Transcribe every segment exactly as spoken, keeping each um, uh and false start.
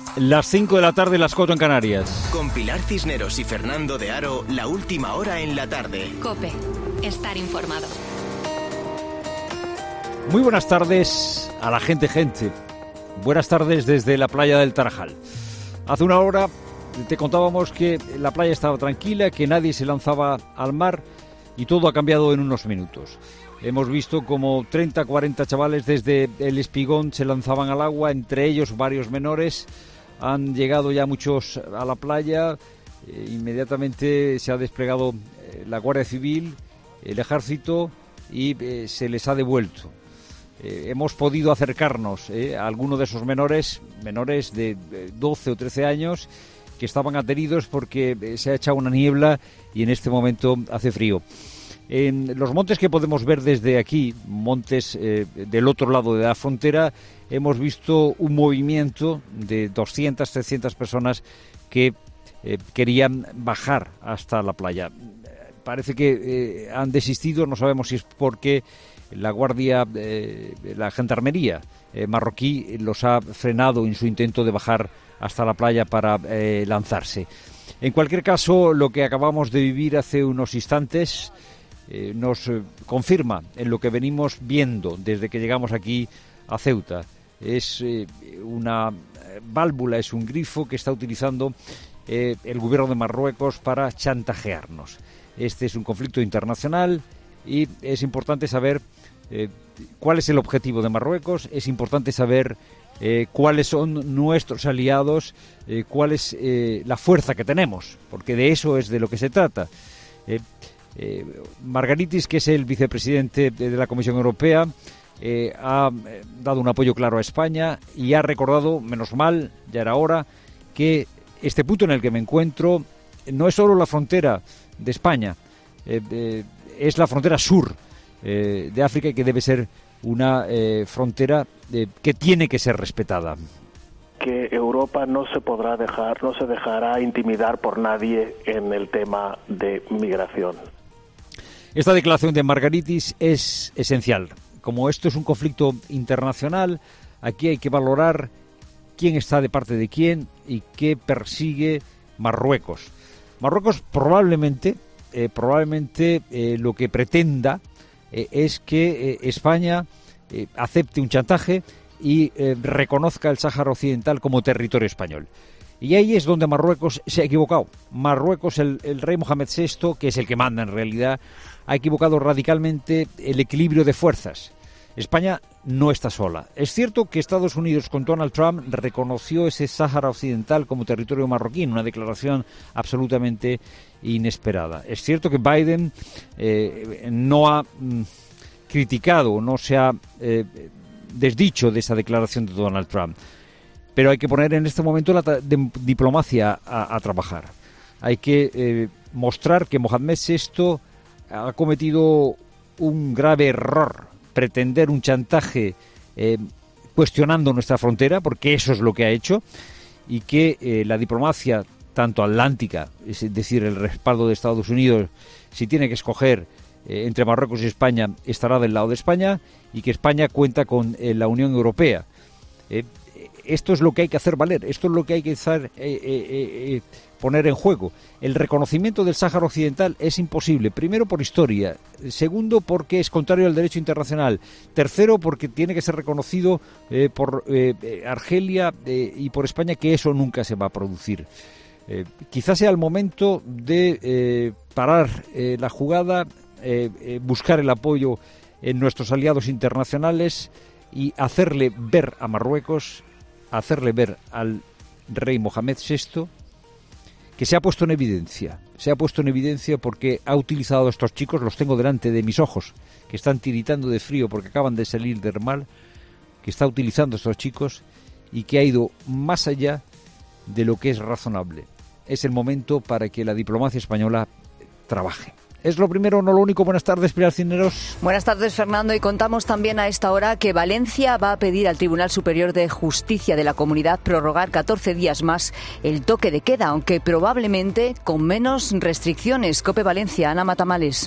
Las cinco de la tarde, las cuatro en Canarias. Con Pilar Cisneros y Fernando de Aro, la última hora en la tarde. COPE, estar informado. Muy buenas tardes a la gente, gente. Buenas tardes desde la playa del Tarajal. Hace una hora te contábamos que la playa estaba tranquila, que nadie se lanzaba al mar y todo ha cambiado en unos minutos. Hemos visto como treinta, cuarenta chavales desde el Espigón se lanzaban al agua, entre ellos varios menores. Han llegado ya muchos a la playa, eh, inmediatamente se ha desplegado eh, la Guardia Civil, el Ejército y eh, se les ha devuelto. Eh, hemos podido acercarnos eh, a algunos de esos menores, menores de doce o trece años, que estaban ateridos porque eh, se ha echado una niebla y en este momento hace frío. En los montes que podemos ver desde aquí, montes eh, del otro lado de la frontera, hemos visto un movimiento de doscientas, trescientas personas que eh, querían bajar hasta la playa. Parece que eh, han desistido, no sabemos si es porque la guardia, eh, la gendarmería eh, marroquí los ha frenado en su intento de bajar hasta la playa para eh, lanzarse. En cualquier caso, lo que acabamos de vivir hace unos instantes Eh, nos eh, confirma en lo que venimos viendo desde que llegamos aquí a Ceuta. Es eh, una válvula, es un grifo que está utilizando eh, el gobierno de Marruecos para chantajearnos. Este es un conflicto internacional y es importante saber eh, cuál es el objetivo de Marruecos, es importante saber eh, cuáles son nuestros aliados, eh, cuál es eh, la fuerza que tenemos, porque de eso es de lo que se trata. Eh, Eh, Margaritis, que es el vicepresidente de, de la Comisión Europea, eh, ha eh, dado un apoyo claro a España y ha recordado, menos mal, ya era hora, que este punto en el que me encuentro no es solo la frontera de España, eh, eh, es la frontera sur eh, de África y que debe ser una eh, frontera eh, que tiene que ser respetada. Que Europa no se podrá dejar, no se dejará intimidar por nadie en el tema de migración. Esta declaración de Margaritis es esencial. Como esto es un conflicto internacional, aquí hay que valorar quién está de parte de quién y qué persigue Marruecos. Marruecos probablemente, eh, probablemente eh, lo que pretenda eh, es que eh, España eh, acepte un chantaje y eh, reconozca el Sáhara Occidental como territorio español. Y ahí es donde Marruecos se ha equivocado. Marruecos, el, el rey Mohamed sexto, que es el que manda en realidad, ha equivocado radicalmente el equilibrio de fuerzas. España no está sola. Es cierto que Estados Unidos con Donald Trump reconoció ese Sáhara Occidental como territorio marroquí, una declaración absolutamente inesperada. Es cierto que Biden eh, no ha mm, criticado, no se ha eh, desdicho de esa declaración de Donald Trump. Pero hay que poner en este momento la de, diplomacia a, a trabajar. Hay que eh, mostrar que Mohamed sexto ha cometido un grave error, pretender un chantaje eh, cuestionando nuestra frontera, porque eso es lo que ha hecho, y que eh, la diplomacia, tanto atlántica, es decir, el respaldo de Estados Unidos, si tiene que escoger eh, entre Marruecos y España, estará del lado de España, y que España cuenta con eh, la Unión Europea. Eh, Esto es lo que hay que hacer valer, esto es lo que hay que hacer, eh, eh, eh, poner en juego. El reconocimiento del Sáhara Occidental es imposible, primero por historia, segundo porque es contrario al derecho internacional, tercero porque tiene que ser reconocido eh, por eh, Argelia eh, y por España, que eso nunca se va a producir. Eh, quizás sea el momento de eh, parar eh, la jugada, eh, eh, buscar el apoyo en nuestros aliados internacionales y hacerle ver a Marruecos, hacerle ver al rey Mohamed sexto que se ha puesto en evidencia, se ha puesto en evidencia porque ha utilizado a estos chicos, los tengo delante de mis ojos, que están tiritando de frío porque acaban de salir del mar, que está utilizando a estos chicos y que ha ido más allá de lo que es razonable. Es el momento para que la diplomacia española trabaje. Es lo primero, no lo único. Buenas tardes, Pilar Cisneros. Buenas tardes, Fernando. Y contamos también a esta hora que Valencia va a pedir al Tribunal Superior de Justicia de la Comunidad prorrogar catorce días más el toque de queda, aunque probablemente con menos restricciones. COPE Valencia, Ana Matamales.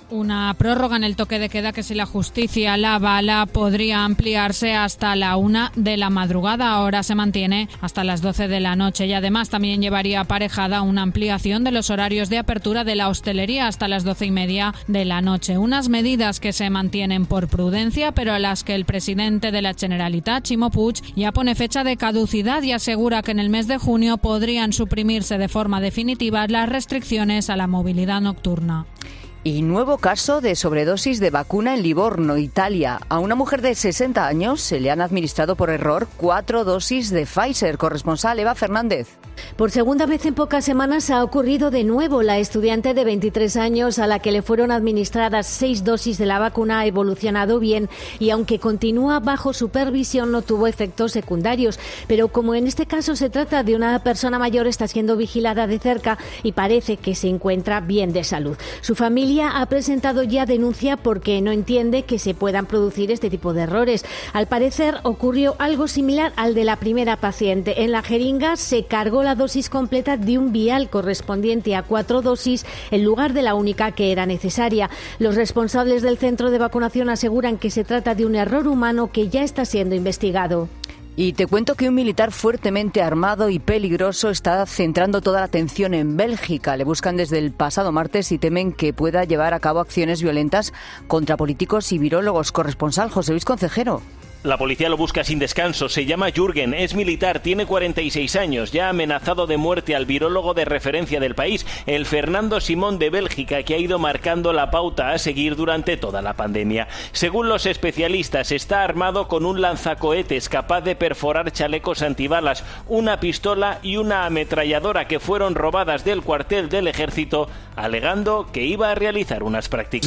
Una prórroga en el toque de queda que, si la justicia la avala, podría ampliarse hasta la una de la madrugada. Ahora se mantiene hasta las doce de la noche y además también llevaría aparejada una ampliación de los horarios de apertura de la hostelería hasta las doce y media de la noche. Unas medidas que se mantienen por prudencia, pero a las que el presidente de la Generalitat, Ximo Puig, ya pone fecha de caducidad y asegura que en el mes de junio podrían suprimirse de forma definitiva las restricciones a la movilidad nocturna. Y nuevo caso de sobredosis de vacuna en Livorno, Italia. A una mujer de sesenta años se le han administrado por error cuatro dosis de Pfizer. Corresponsal Eva Fernández. Por segunda vez en pocas semanas ha ocurrido de nuevo. La estudiante de veintitrés años, a la que le fueron administradas seis dosis de la vacuna, ha evolucionado bien y, aunque continúa bajo supervisión, no tuvo efectos secundarios. Pero como en este caso se trata de una persona mayor, está siendo vigilada de cerca y parece que se encuentra bien de salud. Su familia ha presentado ya denuncia porque no entiende que se puedan producir este tipo de errores. Al parecer ocurrió algo similar al de la primera paciente. En la jeringa se cargó la dosis completa de un vial correspondiente a cuatro dosis en lugar de la única que era necesaria. Los responsables del centro de vacunación aseguran que se trata de un error humano que ya está siendo investigado. Y te cuento que un militar fuertemente armado y peligroso está centrando toda la atención en Bélgica. Le buscan desde el pasado martes y temen que pueda llevar a cabo acciones violentas contra políticos y virólogos. Corresponsal José Luis Concejero. La policía lo busca sin descanso. Se llama Jürgen, es militar, tiene cuarenta y seis años. Ya ha amenazado de muerte al virólogo de referencia del país, el Fernando Simón de Bélgica, que ha ido marcando la pauta a seguir durante toda la pandemia. Según los especialistas, está armado con un lanzacohetes capaz de perforar chalecos antibalas, una pistola y una ametralladora que fueron robadas del cuartel del ejército, alegando que iba a realizar unas prácticas.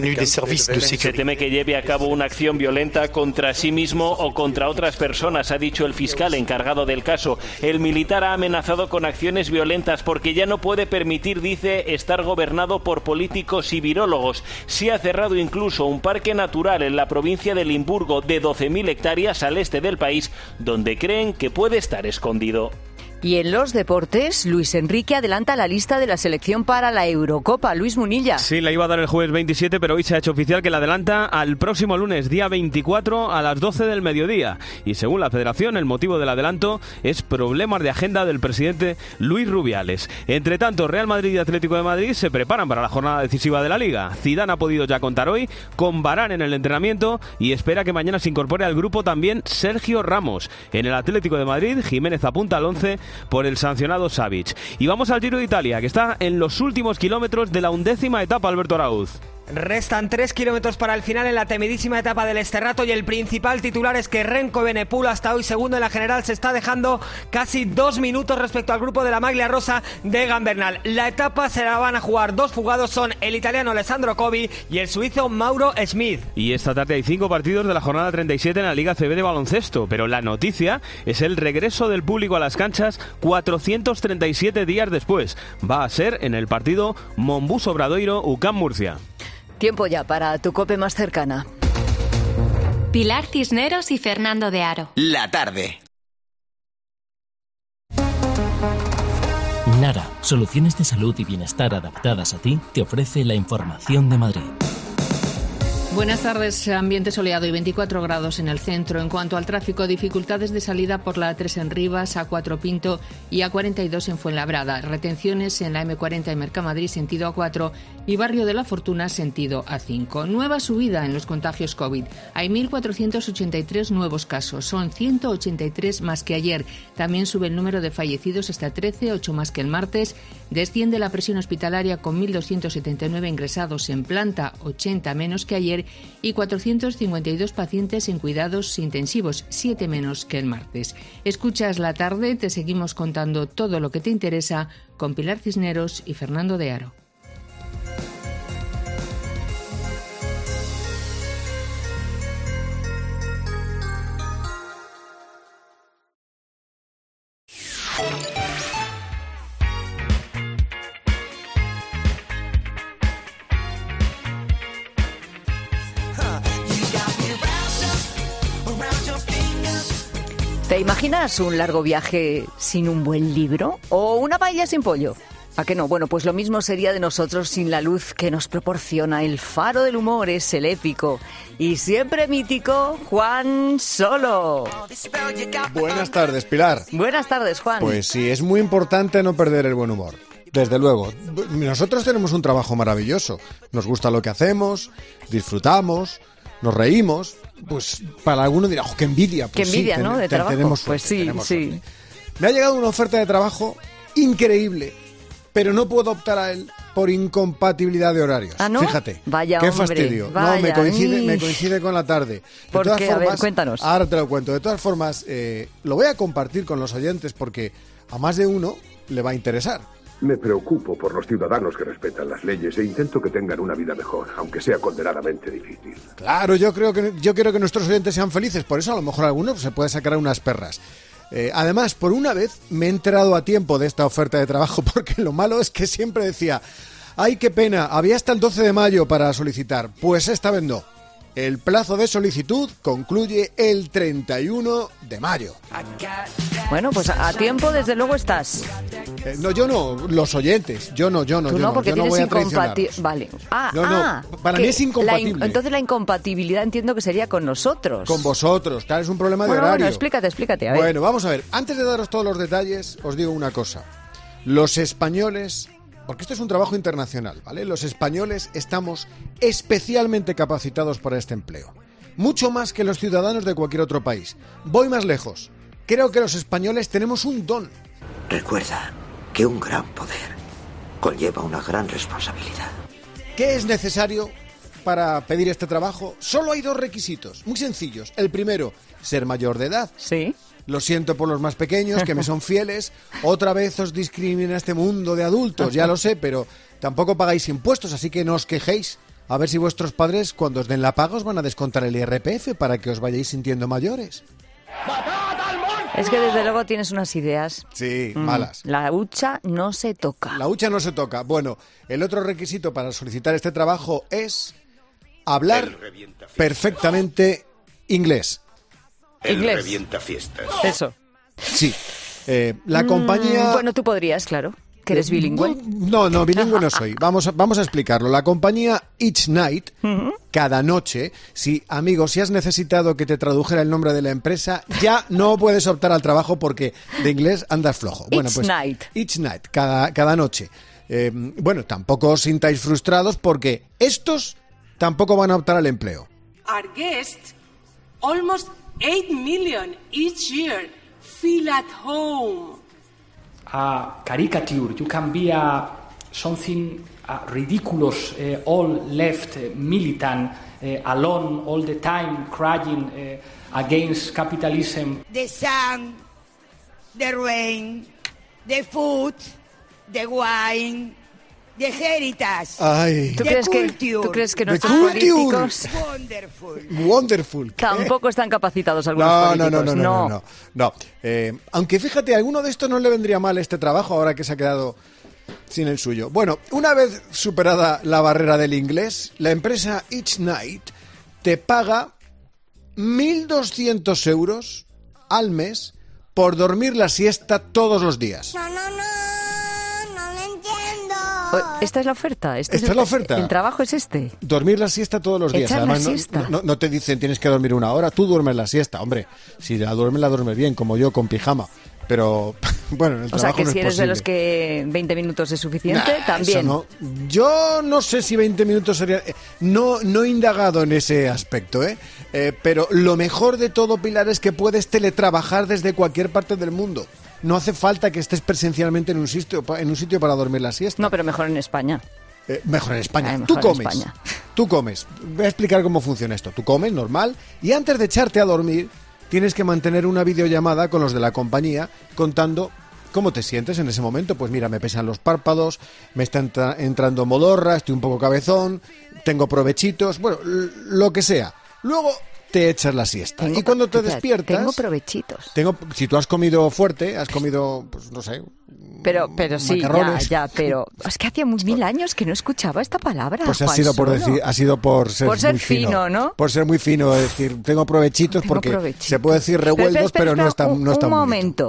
Se teme que lleve a cabo una acción violenta contra sí mismo o contra otras personas, ha dicho el fiscal encargado del caso. El militar ha amenazado con acciones violentas porque ya no puede permitir, dice, estar gobernado por políticos y virólogos. Se ha cerrado incluso un parque natural en la provincia de Limburgo de doce mil hectáreas al este del país, donde creen que puede estar escondido. Y en los deportes, Luis Enrique adelanta la lista de la selección para la Eurocopa. Luis Munilla. Sí, la iba a dar el jueves veintisiete, pero hoy se ha hecho oficial que la adelanta al próximo lunes, día veinticuatro, a las doce del mediodía. Y según la Federación, el motivo del adelanto es problemas de agenda del presidente Luis Rubiales. Entre tanto, Real Madrid y Atlético de Madrid se preparan para la jornada decisiva de la Liga. Zidane ha podido ya contar hoy con Varane en el entrenamiento y espera que mañana se incorpore al grupo también Sergio Ramos. En el Atlético de Madrid, Jiménez apunta al once por el sancionado Savic. Y vamos al Giro de Italia, que está en los últimos kilómetros de la undécima etapa, Alberto Arauz. Restan tres kilómetros para el final en la temidísima etapa del Sterrato y el principal titular es que Renko Evenepoel, hasta hoy segundo en la general, se está dejando casi dos minutos respecto al grupo de la maglia rosa de Egan Bernal. La etapa se la van a jugar dos fugados, son el italiano Alessandro Covi y el suizo Mauro Schmid. Y esta tarde hay cinco partidos de la jornada treinta y siete en la Liga C B de baloncesto, pero la noticia es el regreso del público a las canchas cuatrocientos treinta y siete días después. Va a ser en el partido Monbus Obradoiro U C A M Murcia. Tiempo ya para tu COPE más cercana. Pilar Cisneros y Fernando de Aro. La tarde. Nara, soluciones de salud y bienestar adaptadas a ti, te ofrece la información de Madrid. Buenas tardes. Ambiente soleado y veinticuatro grados en el centro. En cuanto al tráfico, dificultades de salida por la A tres en Rivas, A cuatro Pinto y A cuarenta y dos en Fuenlabrada. Retenciones en la eme cuarenta en Mercamadrid, sentido A cuatro, y Barrio de la Fortuna, sentido A cinco. Nueva subida en los contagios COVID. Hay mil cuatrocientos ochenta y tres nuevos casos. Son ciento ochenta y tres más que ayer. También sube el número de fallecidos hasta trece, ocho más que el martes. Desciende la presión hospitalaria con mil doscientos setenta y nueve ingresados en planta, ochenta menos que ayer, y cuatrocientos cincuenta y dos pacientes en cuidados intensivos, siete menos que el martes. Escuchas La Tarde, te seguimos contando todo lo que te interesa con Pilar Cisneros y Fernando de Aro. ¿Te imaginas un largo viaje sin un buen libro? ¿O una paella sin pollo? ¿A qué no? Bueno, pues lo mismo sería de nosotros sin la luz que nos proporciona el faro del humor, es el épico y siempre mítico Juan Solo. Buenas tardes, Pilar. Buenas tardes, Juan. Pues sí, es muy importante no perder el buen humor. Desde luego. Nosotros tenemos un trabajo maravilloso. Nos gusta lo que hacemos, disfrutamos, nos reímos. Pues para alguno dirá, oh, qué envidia. Pues qué envidia, sí, ¿no? ten, De ten, trabajo. Tenemos pues suerte, sí, tenemos sí. Suerte. Me ha llegado una oferta de trabajo increíble, pero no puedo optar a él por incompatibilidad de horarios. ¿Ah, no? Fíjate, vaya, qué hombre, fastidio. vaya, no, me coincide, ni... me coincide con la tarde. De ¿Por todas qué? formas, a ver, cuéntanos. Ahora te lo cuento. De todas formas, eh, lo voy a compartir con los oyentes porque a más de uno le va a interesar. Me preocupo por los ciudadanos que respetan las leyes e intento que tengan una vida mejor, aunque sea condenadamente difícil. Claro, yo creo que yo quiero que nuestros oyentes sean felices, por eso a lo mejor alguno se puede sacar unas perras. Eh, además, por una vez me he enterado a tiempo de esta oferta de trabajo, porque lo malo es que siempre decía, ¡ay, qué pena! Había hasta el doce de mayo para solicitar. Pues esta vez no. El plazo de solicitud concluye el treinta y uno de mayo. Bueno, pues a tiempo desde luego estás. Eh, no, yo no, los oyentes. Yo no, yo no, Tú yo no, no. porque Yo no tienes voy a incompatibilidad. Vale. Ah, no, no, ah, para mí es incompatible. La in... Entonces la incompatibilidad entiendo que sería con nosotros. Con vosotros, claro, es un problema bueno, de horario. Bueno, explícate, explícate. A ver. Bueno, vamos a ver. Antes de daros todos los detalles, os digo una cosa. Los españoles, porque esto es un trabajo internacional, ¿vale? Los españoles estamos especialmente capacitados para este empleo. Mucho más que los ciudadanos de cualquier otro país. Voy más lejos. Creo que los españoles tenemos un don. Recuerda que un gran poder conlleva una gran responsabilidad. ¿Qué es necesario para pedir este trabajo? Solo hay dos requisitos, muy sencillos. El primero, ser mayor de edad. Sí. Lo siento por los más pequeños, que me son fieles. Otra vez os discrimina este mundo de adultos, ya lo sé, pero tampoco pagáis impuestos, así que no os quejéis. A ver si vuestros padres, cuando os den la paga, os van a descontar el I R P F para que os vayáis sintiendo mayores. Es que desde luego tienes unas ideas. Sí, mm, malas. La hucha no se toca. La hucha no se toca. Bueno, el otro requisito para solicitar este trabajo es hablar perfectamente inglés. El inglés. revienta fiestas. Eso. Sí. Eh, la compañía... Mm, bueno, tú podrías, claro. ¿Que eres bilingüe? No, no, bilingüe no soy. Vamos a, vamos a explicarlo. La compañía Each Night, uh-huh. cada noche, si, amigo, si has necesitado que te tradujera el nombre de la empresa, ya no puedes optar al trabajo porque de inglés andas flojo. Bueno, Each pues, Night. Each Night, cada, cada noche. Eh, bueno, tampoco os sintáis frustrados porque estos tampoco van a optar al empleo. Our guests, almost eight million each year, feel at home. A caricature, you can be a something uh, ridiculous, uh, all left uh, militant, uh, alone all the time, crying uh, against capitalism. The sun, the rain, the food, the wine, the heritage. Ay. ¿Tú, crees que, ¿Tú crees que nuestros políticos Wonderful. Wonderful. tampoco están capacitados algunos no, políticos? No, no, no, no, no, no, no. Eh, aunque fíjate, a alguno de estos no le vendría mal este trabajo ahora que se ha quedado sin el suyo. Bueno, una vez superada la barrera del inglés, la empresa Each Night te paga mil doscientos euros al mes por dormir la siesta todos los días. No, no, no, no lo entiendo. Esta es la oferta. Este Esta es, es la oferta. El trabajo es este. Dormir la siesta todos los días. Echar Además, la no, siesta. No, no te dicen tienes que dormir una hora, tú duermes la siesta. Hombre, si la duermes, la duermes bien, como yo con pijama. Pero, bueno, en el O sea, trabajo que no si es eres posible. de los que veinte minutos es suficiente, Nah, también. eso no. Yo no sé si veinte minutos sería... No, no he indagado en ese aspecto, ¿eh? ¿eh? Pero lo mejor de todo, Pilar, es que puedes teletrabajar desde cualquier parte del mundo. No hace falta que estés presencialmente en un sitio, en un sitio para dormir la siesta. No, pero mejor en España. Eh, mejor en España. Ay, mejor tú en comes. España. Tú comes. Voy a explicar cómo funciona esto. Tú comes, normal, y antes de echarte a dormir, tienes que mantener una videollamada con los de la compañía contando cómo te sientes en ese momento. Pues mira, me pesan los párpados, me está entra- entrando modorra, estoy un poco cabezón, tengo provechitos, bueno, l- lo que sea. Luego te echas la siesta. Tengo, y cuando te espera, despiertas... Tengo provechitos. Tengo, si tú has comido fuerte, has comido, pues no sé... Pero, pero sí, ya, macarrones. ya, pero es que hacía muy mil años que no escuchaba esta palabra. Pues ha Juan sido por Solo. decir, ha sido por ser, Por ser muy fino, fino, ¿no? Por ser muy fino, es decir, tengo provechitos Tengo porque provechitos. se puede decir Pero revueltos, espera, espera, pero no espera, está, un, no está un muy momento.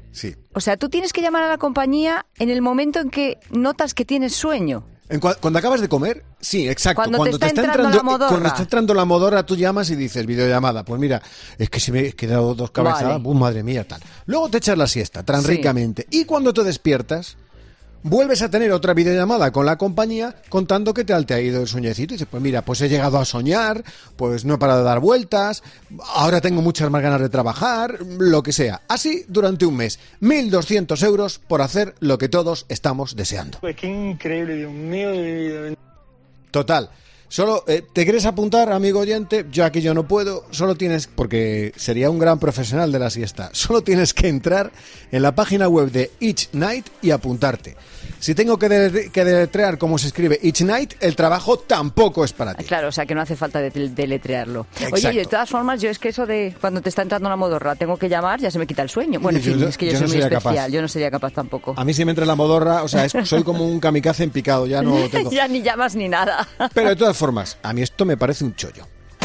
sí. O sea, tú tienes que llamar a la compañía en el momento en que notas que tienes sueño. En cua- cuando acabas de comer, sí, exacto. Cuando te está entrando la modorra. Cuando está entrando la modorra, tú llamas y dices, videollamada, pues mira, es que si me he quedado dos cabezadas, Vale. ¡pum, madre mía, tal! Luego te echas la siesta, tan Sí. ricamente. Y cuando te despiertas, vuelves a tener otra videollamada con la compañía contando que tal te ha ido el sueñecito. Y dices, pues mira, pues he llegado a soñar, pues no he parado de dar vueltas, ahora tengo muchas más ganas de trabajar, lo que sea. Así durante un mes. mil doscientos euros por hacer lo que todos estamos deseando. Pues qué increíble, Dios mío de mi vida. Total. Solo, eh, ¿te quieres apuntar, amigo oyente? Yo aquí yo no puedo. Solo tienes, porque sería un gran profesional de la siesta, solo tienes que entrar en la página web de Each Night y apuntarte. Si tengo que, de- que deletrear cómo se escribe Each Night, el trabajo tampoco es para ti. Claro, o sea que no hace falta de- deletrearlo. Oye, Exacto. y de todas formas, yo es que eso de cuando te está entrando la modorra, tengo que llamar, ya se me quita el sueño. Bueno, en Yo- fin, yo- es que yo, yo soy no muy sería especial, capaz. yo no sería capaz tampoco. A mí si me entra la modorra, o sea, es- soy como un kamikaze en picado, ya no tengo... Ya ni llamas ni nada. Pero de todas formas, a mí esto me parece un chollo.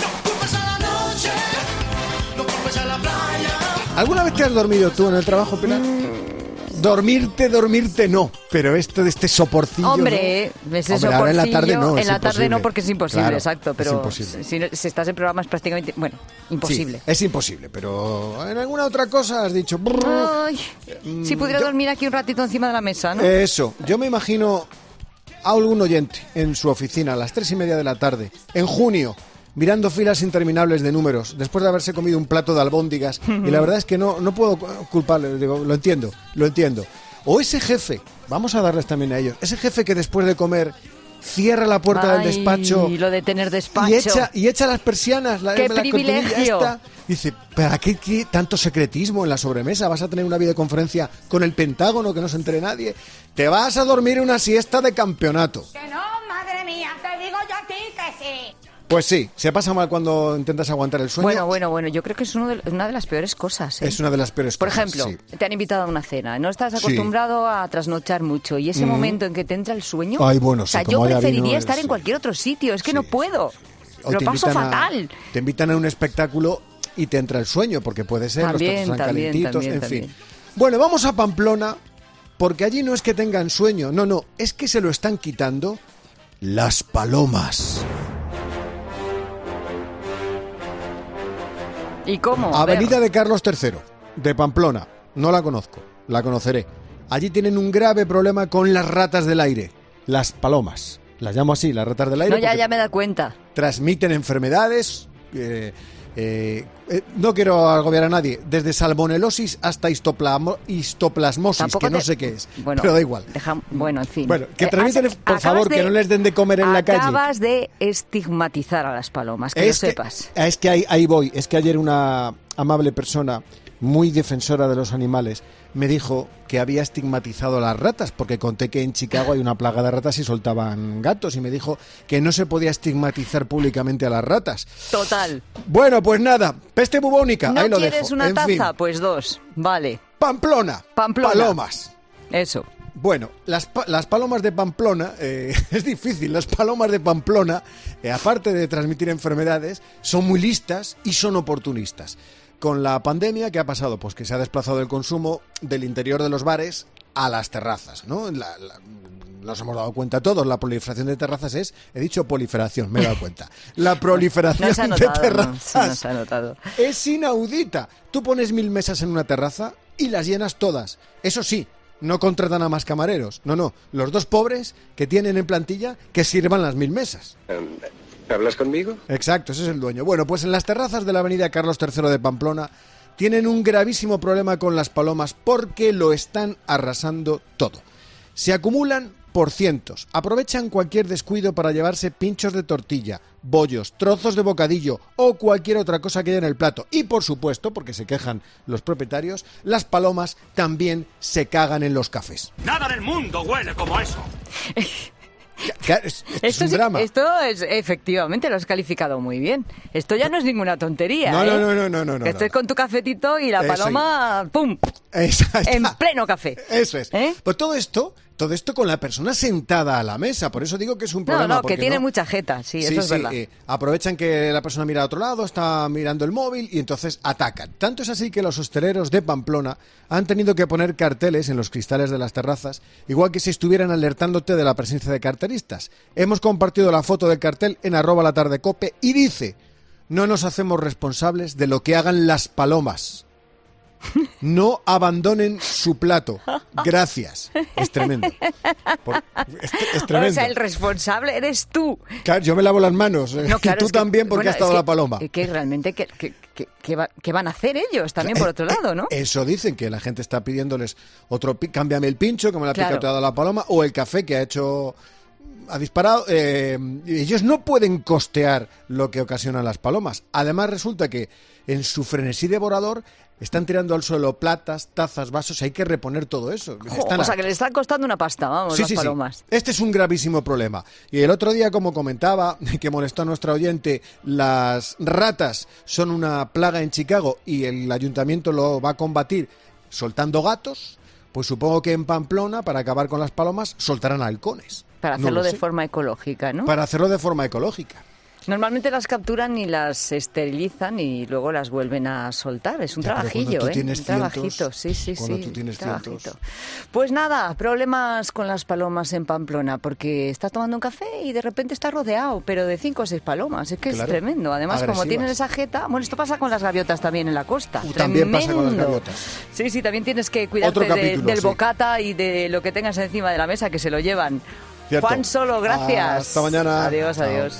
¿Alguna vez te has dormido tú en el trabajo, Pilar? Dormirte, dormirte no, pero esto de este soporcillo... Hombre, ¿no? ese Hombre, ahora en la tarde no, soporcillo, es en la tarde imposible. no porque es imposible, Claro, exacto, es pero imposible. si, no- si estás en programa es prácticamente, bueno, imposible. Sí, es imposible, pero en alguna otra cosa has dicho... "Brrr". Ay, si pudiera dormir aquí un ratito encima de la mesa, ¿no? Eso, yo me imagino a algún oyente en su oficina a las tres y media de la tarde, en junio, mirando filas interminables de números, después de haberse comido un plato de albóndigas, y la verdad es que no, no puedo culparle, digo, lo entiendo, lo entiendo. O ese jefe, vamos a darles también a ellos, ese jefe que después de comer cierra la puerta Ay, del despacho lo de tener despacho. y echa, y echa las persianas, la, ¡Qué la cortinilla privilegio! esta. Dice, ¿para qué, qué tanto secretismo en la sobremesa? ¿Vas a tener una videoconferencia con el Pentágono que no se entere nadie? Te vas a dormir una siesta de campeonato. Que no, madre mía, te digo yo a ti que sí. Pues sí, se pasa mal cuando intentas aguantar el sueño. Bueno, bueno, bueno, yo creo que es uno de- una de las peores cosas. ¿eh? Es una de las peores Por cosas, ejemplo, sí. te han invitado a una cena, no estás Sí. acostumbrado a trasnochar mucho y ese Mm. momento en que te entra el sueño, Ay, bueno, o sea, sí, yo como haya preferiría vino, estar sí. en cualquier otro sitio, es que no puedo, O lo te paso invitan a- fatal. Te invitan a un espectáculo y te entra el sueño, porque puede ser, También, los platos están también, calentitos, también, en también. fin. Bueno, vamos a Pamplona, porque allí no es que tengan sueño, no, no, es que se lo están quitando las palomas. ¿Y cómo? A ver. Avenida de Carlos tercero, de Pamplona. No la conozco, la conoceré. Allí tienen un grave problema con las ratas del aire, las palomas. Las llamo así, las ratas del aire, No, ya, porque ya me da cuenta. transmiten enfermedades. eh, eh, eh, no quiero agobiar a nadie. Desde salmonelosis hasta histoplasmo- histoplasmosis, Tampoco que no te- sé qué es, Bueno, pero da igual. deja- bueno, en fin. Bueno, que Eh, transmiten, has- por acabas favor, que de- no les den de comer en la calle. Acabas de estigmatizar a las palomas, que Es lo que- sepas. Es que ahí, ahí voy. Es que ayer una amable persona, muy defensora de los animales, me dijo que había estigmatizado a las ratas, porque conté que en Chicago hay una plaga de ratas y soltaban gatos, y me dijo que no se podía estigmatizar públicamente a las ratas. Total. Bueno, pues nada, peste bubónica, ¿No ahí lo quieres dejo. una En taza? fin. Pues dos. Vale. Pamplona. Pamplona. Palomas. Eso. Bueno, las, pa- las palomas de Pamplona, eh, es difícil, las palomas de Pamplona, eh, aparte de transmitir enfermedades, son muy listas y son oportunistas. Con la pandemia, ¿qué ha pasado? Pues que se ha desplazado el consumo del interior de los bares a las terrazas, ¿no? La- la- nos hemos dado cuenta todos, la proliferación de terrazas es, he dicho proliferación, me he dado cuenta. La proliferación No se ha de notado, no, terrazas sí, no se ha notado. es inaudita. Tú pones mil mesas en una terraza y las llenas todas. Eso sí, no contratan a más camareros. No, no. Los dos pobres que tienen en plantilla que sirvan las mil mesas. ¿Hablas conmigo? Exacto, ese es el dueño. Bueno, pues en las terrazas de la avenida Carlos tercero de Pamplona tienen un gravísimo problema con las palomas porque lo están arrasando todo. Se acumulan por cientos. Aprovechan cualquier descuido para llevarse pinchos de tortilla, bollos, trozos de bocadillo o cualquier otra cosa que haya en el plato. Y por supuesto, porque se quejan los propietarios, las palomas también se cagan en los cafés. Nada del mundo huele como eso. Claro, es, es Esto, un sí- drama. esto es, efectivamente, lo has calificado muy bien. Esto ya no es ninguna tontería, No, ¿eh? no, no, no, no, no, Que no. estés con tu cafetito y la Eso, paloma, ¡pum!, Exacto. en pleno café. Eso es. Pues todo esto Todo esto con la persona sentada a la mesa, por eso digo que es un problema. No, no, que tiene no... mucha jeta, sí, sí eso es sí, verdad. Eh, aprovechan que la persona mira a otro lado, está mirando el móvil y entonces atacan. Tanto es así que los hosteleros de Pamplona han tenido que poner carteles en los cristales de las terrazas, igual que si estuvieran alertándote de la presencia de carteristas. Hemos compartido la foto del cartel en arroba la tarde cope y dice: no nos hacemos responsables de lo que hagan las palomas. No abandonen su plato. Gracias. Es tremendo. Por, es, es tremendo. O sea, el responsable eres tú. Claro, yo me lavo las manos. No, claro, y tú también, que, porque bueno, has estado que, la paloma. Que realmente, que, que, que, que, va, que van a hacer ellos también, por otro lado, ¿no? Eso dicen, que la gente está pidiéndoles otro... Cámbiame el pincho, que me lo ha claro. picoteado la paloma, o el café que ha hecho... ha disparado. Eh, ellos no pueden costear lo que ocasionan las palomas. Además, resulta que en su frenesí devorador están tirando al suelo platas, tazas, vasos, hay que reponer todo eso. Jo, o sea, a... que le están costando una pasta, vamos, sí, las sí, palomas. Sí. Este es un gravísimo problema. Y el otro día, como comentaba, que molestó a nuestra oyente, las ratas son una plaga en Chicago y el ayuntamiento lo va a combatir soltando gatos, pues supongo que en Pamplona, para acabar con las palomas, soltarán halcones. Para hacerlo no de sé. forma ecológica, ¿no? Para hacerlo de forma ecológica. Normalmente las capturan y las esterilizan y luego las vuelven a soltar. Es un ya, trabajillo, tú ¿eh? Tienes un cientos, trabajito, sí, sí, cuando sí. Tú tienes cientos. Pues nada, problemas con las palomas en Pamplona, porque estás tomando un café y de repente estás rodeado, pero de cinco o seis palomas. Es que claro, es tremendo. Además, agresivas. Como tienen esa jeta... Bueno, esto pasa con las gaviotas también en la costa. Uh, también pasa con las gaviotas. Sí, sí, también tienes que cuidarte de, del sí. bocata y de lo que tengas encima de la mesa, que se lo llevan. Cierto. Juan Solo, gracias. Hasta mañana. Adiós, Chao. adiós.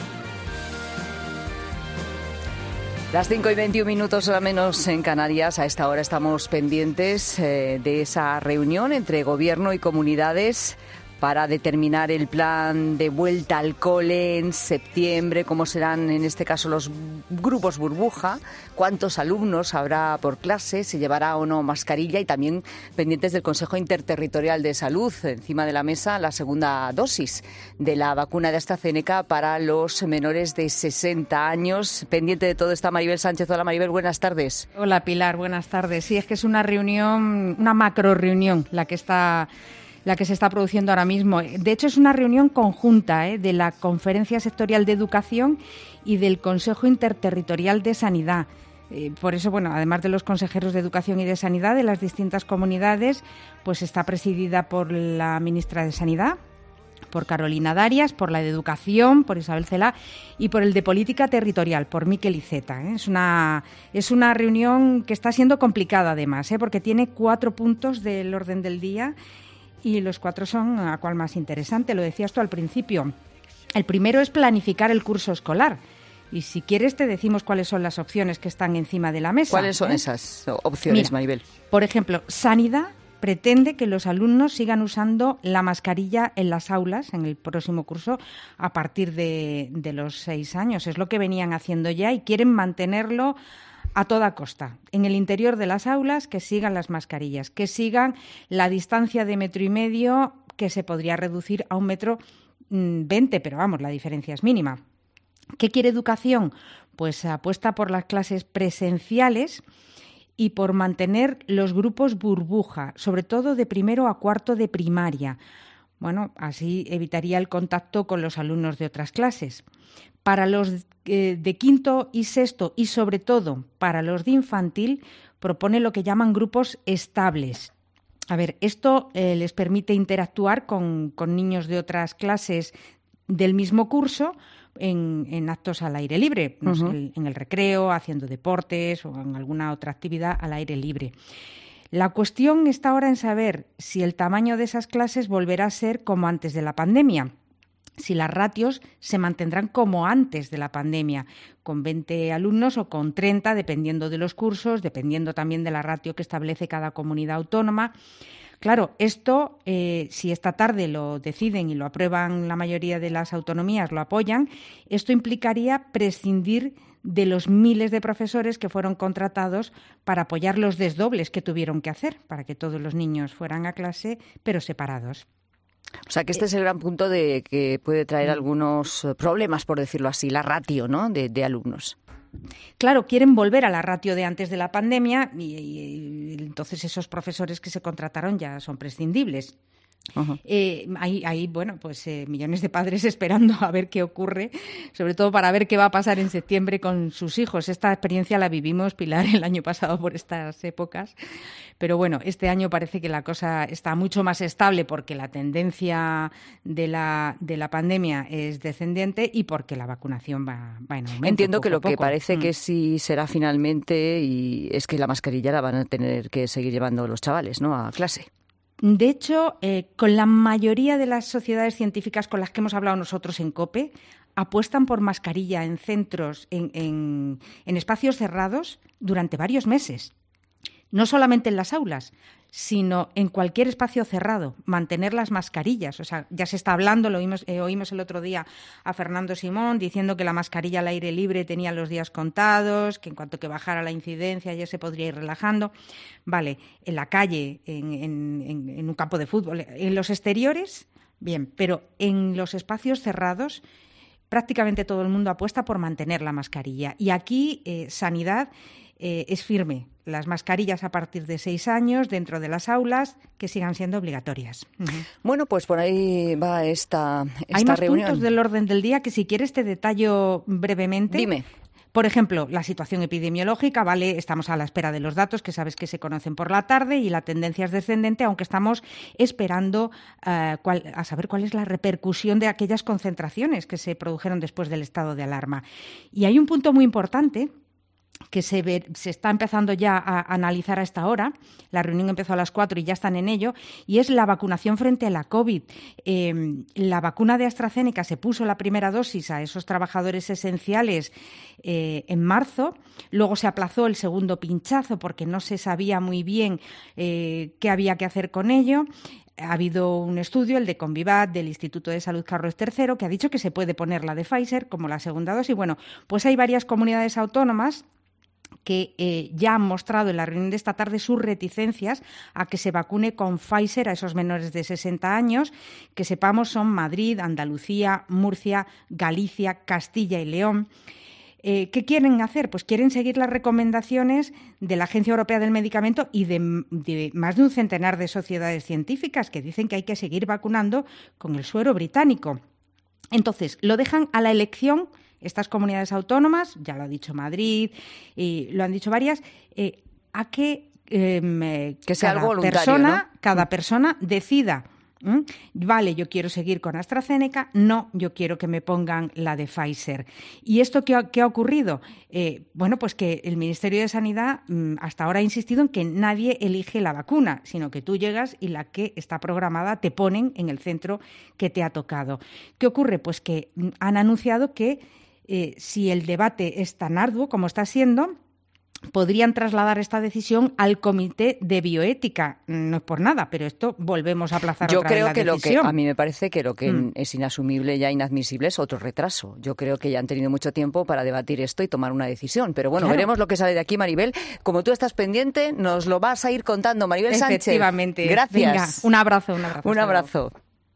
Las cinco y veintiún minutos o menos en Canarias. A esta hora estamos pendientes eh, de esa reunión entre gobierno y comunidades para determinar el plan de vuelta al cole en septiembre, cómo serán en este caso los grupos burbuja, cuántos alumnos habrá por clase, se llevará o no mascarilla, y también pendientes del Consejo Interterritorial de Salud. Encima de la mesa la segunda dosis de la vacuna de AstraZeneca para los menores de sesenta años. Pendiente de todo está Maribel Sánchez. Hola Maribel, buenas tardes. Hola Pilar, buenas tardes. Sí, es que es una reunión, una macro reunión la que está... la que se está produciendo ahora mismo. De hecho, es una reunión conjunta ¿eh? de la Conferencia Sectorial de Educación y del Consejo Interterritorial de Sanidad. Eh, por eso, bueno, además de los consejeros de Educación y de Sanidad de las distintas comunidades, pues está presidida por la ministra de Sanidad, por Carolina Darias, por la de Educación, por Isabel Celaá, y por el de Política Territorial, por Miquel Iceta. ¿eh? Es una, es una reunión que está siendo complicada, además, ¿eh? porque tiene cuatro puntos del orden del día. Y los cuatro son a cuál más interesante, lo decías tú al principio. El primero es planificar el curso escolar. Y si quieres te decimos cuáles son las opciones que están encima de la mesa. ¿Cuáles son ¿eh? esas opciones, Mira, Maribel? Por ejemplo, Sanidad pretende que los alumnos sigan usando la mascarilla en las aulas en el próximo curso a partir de, de los seis años. Es lo que venían haciendo ya y quieren mantenerlo a toda costa. En el interior de las aulas, que sigan las mascarillas, que sigan la distancia de metro y medio, que se podría reducir a un metro veinte, pero vamos, la diferencia es mínima. ¿Qué quiere Educación? Pues apuesta por las clases presenciales y por mantener los grupos burbuja, sobre todo de primero a cuarto de primaria. Bueno, así evitaría el contacto con los alumnos de otras clases. Para los eh, de quinto y sexto y sobre todo para los de infantil propone lo que llaman grupos estables. A ver, esto eh, les permite interactuar con, con niños de otras clases del mismo curso en, en actos al aire libre, no sé, uh-huh. en el recreo, haciendo deportes o en alguna otra actividad al aire libre. La cuestión está ahora en saber si el tamaño de esas clases volverá a ser como antes de la pandemia, si las ratios se mantendrán como antes de la pandemia, con veinte alumnos o con treinta, dependiendo de los cursos, dependiendo también de la ratio que establece cada comunidad autónoma. Claro, esto, eh, si esta tarde lo deciden y lo aprueban la mayoría de las autonomías, lo apoyan, esto implicaría prescindir de los miles de profesores que fueron contratados para apoyar los desdobles que tuvieron que hacer para que todos los niños fueran a clase, pero separados. O sea, que este es el gran punto de que puede traer algunos problemas, por decirlo así, la ratio, ¿no?, de, de alumnos. Claro, quieren volver a la ratio de antes de la pandemia y, y, y entonces esos profesores que se contrataron ya son prescindibles. Uh-huh. Eh, hay, hay, bueno, pues eh, millones de padres esperando a ver qué ocurre, sobre todo para ver qué va a pasar en septiembre con sus hijos. Esta experiencia la vivimos, Pilar, el año pasado por estas épocas, pero bueno, este año parece que la cosa está mucho más estable porque la tendencia de la, de la pandemia es descendiente y porque la vacunación va, va en aumento. Entiendo poco que lo a poco. que parece mm. que sí será finalmente y es que la mascarilla la van a tener que seguir llevando los chavales, ¿no?, a clase. De hecho, eh, con la mayoría de las sociedades científicas con las que hemos hablado nosotros en COPE, apuestan por mascarilla en centros, en, en, en espacios cerrados durante varios meses. No solamente en las aulas, sino en cualquier espacio cerrado, mantener las mascarillas. O sea, ya se está hablando, lo oímos, eh, oímos el otro día a Fernando Simón diciendo que la mascarilla al aire libre tenía los días contados, que en cuanto que bajara la incidencia ya se podría ir relajando. Vale, en la calle, en, en, en un campo de fútbol, en los exteriores, bien, pero en los espacios cerrados prácticamente todo el mundo apuesta por mantener la mascarilla. Y aquí eh, Sanidad eh, es firme. Las mascarillas a partir de seis años dentro de las aulas que sigan siendo obligatorias. Uh-huh. Bueno, pues por ahí va esta, esta Hay más reunión. puntos del orden del día que si quieres te detallo brevemente. Dime. Por ejemplo, la situación epidemiológica, ¿vale? Estamos a la espera de los datos que sabes que se conocen por la tarde y la tendencia es descendente, aunque estamos esperando uh, cuál, a saber cuál es la repercusión de aquellas concentraciones que se produjeron después del estado de alarma. Y hay un punto muy importante que se, ve, se está empezando ya a analizar a esta hora. La reunión empezó a las cuatro y ya están en ello, y es la vacunación frente a la COVID. Eh, la vacuna de AstraZeneca se puso la primera dosis a esos trabajadores esenciales eh, en marzo, luego se aplazó el segundo pinchazo porque no se sabía muy bien eh, qué había que hacer con ello. Ha habido un estudio, el de Convivat, del Instituto de Salud Carlos tercero, que ha dicho que se puede poner la de Pfizer como la segunda dosis. Bueno, pues hay varias comunidades autónomas que eh, ya han mostrado en la reunión de esta tarde sus reticencias a que se vacune con Pfizer a esos menores de sesenta años, que sepamos son Madrid, Andalucía, Murcia, Galicia, Castilla y León. Eh, ¿Qué quieren hacer? Pues quieren seguir las recomendaciones de la Agencia Europea del Medicamento y de, de más de un centenar de sociedades científicas que dicen que hay que seguir vacunando con el suero británico. Entonces, lo dejan a la elección estas comunidades autónomas, ya lo ha dicho Madrid y lo han dicho varias, eh, a que, eh, que sea cada algo voluntario, persona, ¿no? cada persona decida. ¿Mm? Vale, yo quiero seguir con AstraZeneca, no, yo quiero que me pongan la de Pfizer. ¿Y esto qué ha, qué ha ocurrido? Eh, bueno, pues que el Ministerio de Sanidad mmm, hasta ahora ha insistido en que nadie elige la vacuna, sino que tú llegas y la que está programada te ponen en el centro que te ha tocado. ¿Qué ocurre? Pues que mmm, han anunciado que eh, si el debate es tan arduo como está siendo, podrían trasladar esta decisión al Comité de Bioética. No es por nada, pero esto volvemos a aplazar Yo otra vez creo la que decisión. lo que a mí me parece que lo que Mm. es inasumible, ya inadmisible, es otro retraso. Yo creo que ya han tenido mucho tiempo para debatir esto y tomar una decisión. Pero bueno, Claro. veremos lo que sale de aquí, Maribel. Como tú estás pendiente, nos lo vas a ir contando. Maribel Sánchez. Efectivamente. Gracias. Venga, un abrazo, un abrazo. Un Hasta abrazo.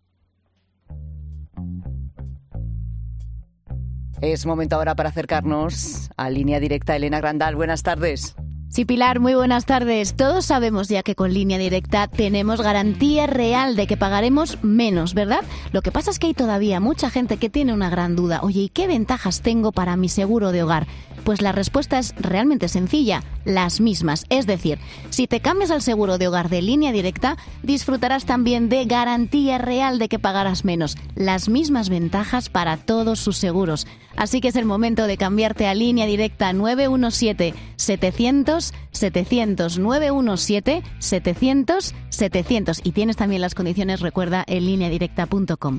Es momento ahora para acercarnos a Línea Directa. Elena Grandal, buenas tardes. Sí, Pilar, muy buenas tardes. Todos sabemos ya que con Línea Directa tenemos garantía real de que pagaremos menos, ¿verdad? Lo que pasa es que hay todavía mucha gente que tiene una gran duda. Oye, ¿y qué ventajas tengo para mi seguro de hogar? Pues la respuesta es realmente sencilla, las mismas. Es decir, si te cambias al seguro de hogar de Línea Directa, disfrutarás también de garantía real de que pagarás menos. Las mismas ventajas para todos sus seguros. Así que es el momento de cambiarte a Línea Directa nueve uno siete setecientos setecientos nueve uno siete setecientos setecientos. Y tienes también las condiciones, recuerda, en línea directa punto com.